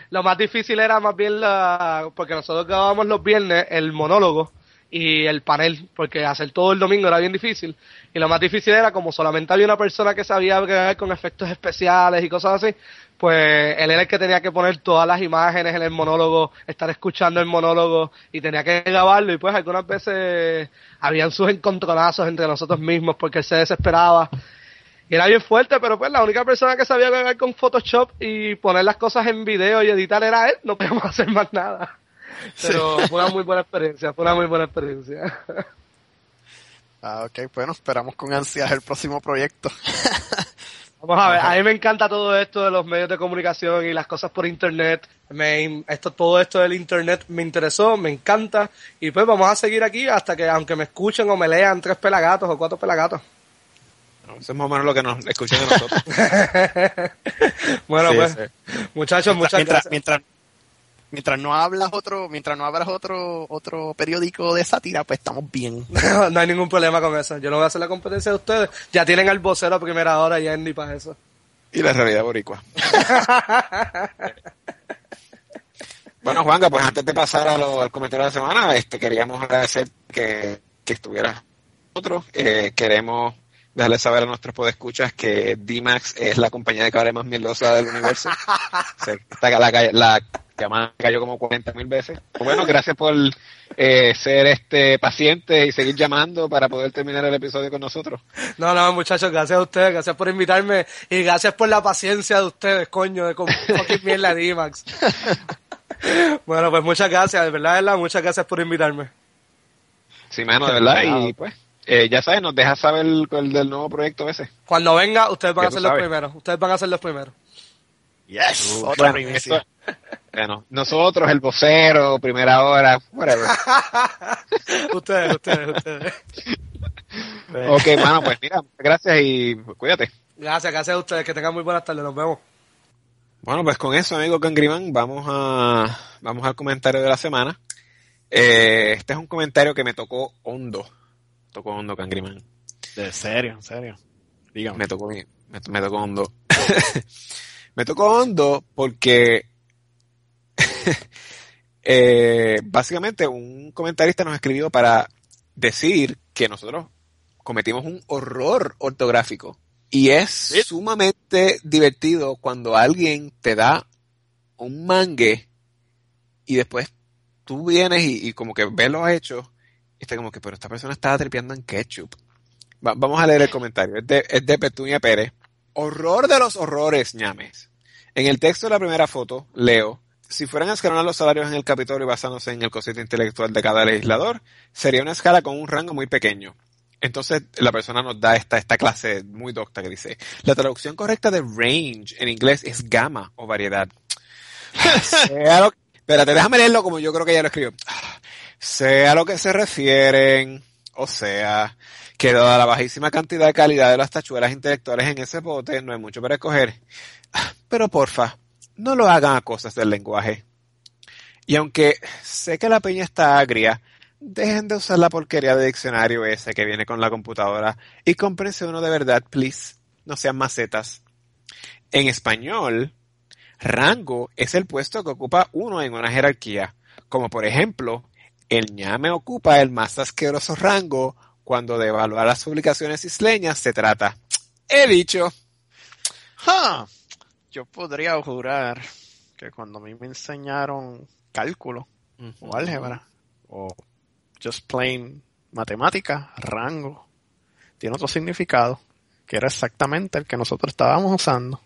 Speaker 3: lo más difícil era más bien la, porque nosotros grabábamos los viernes el monólogo y el panel, porque hacer todo el domingo era bien difícil, y lo más difícil era como solamente había una persona que sabía bregar con efectos especiales y cosas así, pues él era el que tenía que poner todas las imágenes en el monólogo, estar escuchando el monólogo y tenía que grabarlo, y pues algunas veces habían sus encontronazos entre nosotros mismos porque él se desesperaba. Y era bien fuerte, pero pues la única persona que sabía bregar con Photoshop y poner las cosas en video y editar era él, no podíamos hacer más nada. Pero sí. Fue una muy buena experiencia, fue una muy buena experiencia.
Speaker 1: Ah, ok, bueno, esperamos con ansias el próximo proyecto.
Speaker 3: Vamos a ver, a mí me encanta todo esto de los medios de comunicación y las cosas por internet. Me, esto, todo esto del internet me interesó, me encanta. Y pues vamos a seguir aquí hasta que, aunque me escuchen o me lean tres pelagatos o cuatro pelagatos.
Speaker 2: Eso es más o menos lo que nos escuchan de nosotros.
Speaker 3: Bueno, sí, pues, sí. Muchachos,
Speaker 1: mientras,
Speaker 3: muchas
Speaker 1: mientras,
Speaker 3: gracias.
Speaker 1: Mientras, mientras no hablas otro, mientras no abras otro, otro periódico de sátira, pues estamos bien.
Speaker 3: No, no hay ningún problema con eso. Yo no voy a hacer la competencia de ustedes. Ya tienen al vocero a primera hora y Andy para eso.
Speaker 2: Y la realidad boricua. Bueno, Juanga, pues antes de pasar a lo, al comentario de la semana, este queríamos agradecer que, que estuvieras nosotros. Eh, queremos dejarles saber a nuestros podescuchas que D-Max es la compañía de cable más mierdosa del universo. Se, la, la, la llamada cayó como cuarenta mil veces. Bueno, gracias por eh, ser este paciente y seguir llamando para poder terminar el episodio con nosotros.
Speaker 3: No, no, muchachos, gracias a ustedes, gracias por invitarme y gracias por la paciencia de ustedes, coño, de con fucking mierda de D-Max. Bueno, pues muchas gracias, de verdad, de verdad, muchas gracias por invitarme.
Speaker 2: Sí, mano, de verdad, y pues, eh, ya sabes, nos dejas saber el, el del nuevo proyecto ese.
Speaker 3: Cuando venga, ustedes van
Speaker 2: Ya
Speaker 3: a ser
Speaker 2: tú
Speaker 3: los
Speaker 2: sabes.
Speaker 3: primeros, ustedes van a ser los primeros.
Speaker 1: Yes,
Speaker 2: Uh,
Speaker 1: otra
Speaker 2: bueno,
Speaker 1: primicia.
Speaker 2: esto- bueno, nosotros, el vocero, primera hora, whatever.
Speaker 3: ustedes, ustedes, ustedes.
Speaker 2: Ok, mano, pues mira, gracias y pues, cuídate.
Speaker 3: Gracias, gracias a ustedes, que tengan muy buenas tardes, nos vemos.
Speaker 2: Bueno, pues con eso, amigo Cangriman, vamos a vamos al comentario de la semana. Eh, este es un comentario que me tocó hondo. Tocó hondo, Cangriman.
Speaker 1: De serio, en serio. Dígame.
Speaker 2: Me tocó bien, me, me tocó hondo. Me tocó hondo porque eh, básicamente un comentarista nos escribió para decir que nosotros cometimos un horror ortográfico. Y es
Speaker 1: ¿Sí?
Speaker 2: sumamente divertido cuando alguien te da un mangue y después tú vienes y, y como que ves los hechos y está como que, pero esta persona estaba tripeando en ketchup. Va- vamos a leer el comentario. Es de, es de Petunia Pérez. Horror de los horrores, ñames. En el texto de la primera foto, leo, si fueran a escalonar los salarios en el Capitolio basándose en el cociente intelectual de cada legislador, sería una escala con un rango muy pequeño. Entonces la persona nos da esta, esta clase muy docta que dice, la traducción correcta de range en inglés es gama o variedad. Sea lo, espérate, déjame leerlo como yo creo que ya lo escribió. Sea lo que se refieren, o sea, que dada la bajísima cantidad de calidad de las tachuelas intelectuales en ese bote, no hay mucho para escoger. Pero porfa, no lo hagan a cosas del lenguaje. Y aunque sé que la peña está agria, dejen de usar la porquería de diccionario ese que viene con la computadora y cómprense uno de verdad, please. No sean macetas. En español, rango es el puesto que ocupa uno en una jerarquía. Como por ejemplo, el ñame ocupa el más asqueroso rango cuando de evaluar las publicaciones isleñas se trata. He dicho.
Speaker 1: Ah, yo podría jurar que cuando a mí me enseñaron cálculo o álgebra o just plain matemática, rango, tiene otro significado que era exactamente el que nosotros estábamos usando.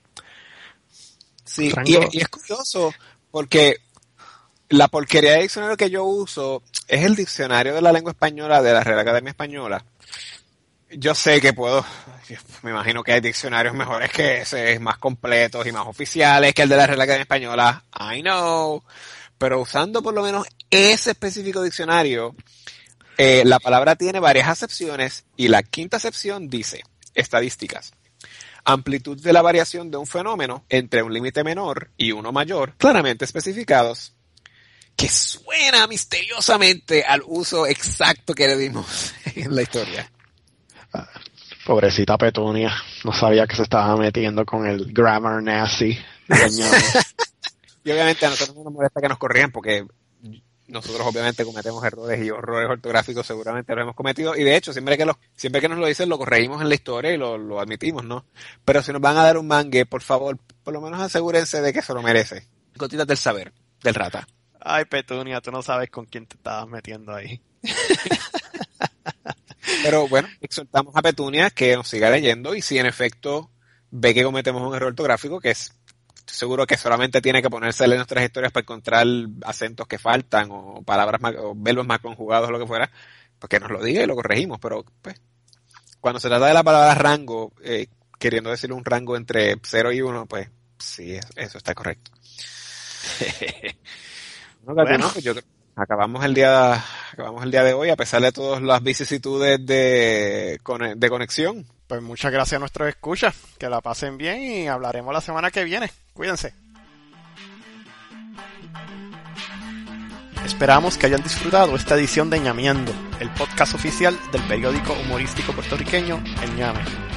Speaker 2: Sí,
Speaker 1: Rango.
Speaker 2: y es, y es curioso porque la porquería de diccionario que yo uso es el diccionario de la lengua española de la Real Academia Española. Yo sé que puedo, me imagino que hay diccionarios mejores que ese, más completos y más oficiales que el de la Real Academia Española. I know. Pero usando por lo menos ese específico diccionario, eh, la palabra tiene varias acepciones y la quinta acepción dice, estadísticas. Amplitud de la variación de un fenómeno entre un límite menor y uno mayor, claramente especificados, que suena misteriosamente al uso exacto que le dimos en la historia.
Speaker 1: Pobrecita Petunia, no sabía que se estaba metiendo con el grammar nazi.
Speaker 2: Y obviamente a nosotros no nos molesta que nos corrijan porque nosotros obviamente cometemos errores y horrores ortográficos, seguramente los hemos cometido, y de hecho siempre que los, siempre que nos lo dicen lo corregimos en la historia y lo, lo admitimos, ¿no? Pero si nos van a dar un mangue, por favor, por lo menos asegúrense de que se lo merece. Gotitas del saber, del rata.
Speaker 1: Ay, Petunia, tú no sabes con quién te estabas metiendo ahí.
Speaker 2: Pero bueno, exhortamos a Petunia que nos siga leyendo y si en efecto ve que cometemos un error ortográfico, que es estoy seguro que solamente tiene que ponerse a leer nuestras historias para encontrar acentos que faltan o palabras más, o verbos más conjugados o lo que fuera, pues que nos lo diga y lo corregimos. Pero pues cuando se trata de la palabra rango, eh, queriendo decir un rango entre cero y uno, pues sí, eso está correcto. Bueno, bueno. Pues yo acabamos el día acabamos el día de hoy a pesar de todas las vicisitudes de, de conexión.
Speaker 1: Pues muchas gracias a nuestros escuchas, que la pasen bien y hablaremos la semana que viene. Cuídense. Esperamos que hayan disfrutado esta edición de Ñameando, el podcast oficial del periódico humorístico puertorriqueño El Ñame.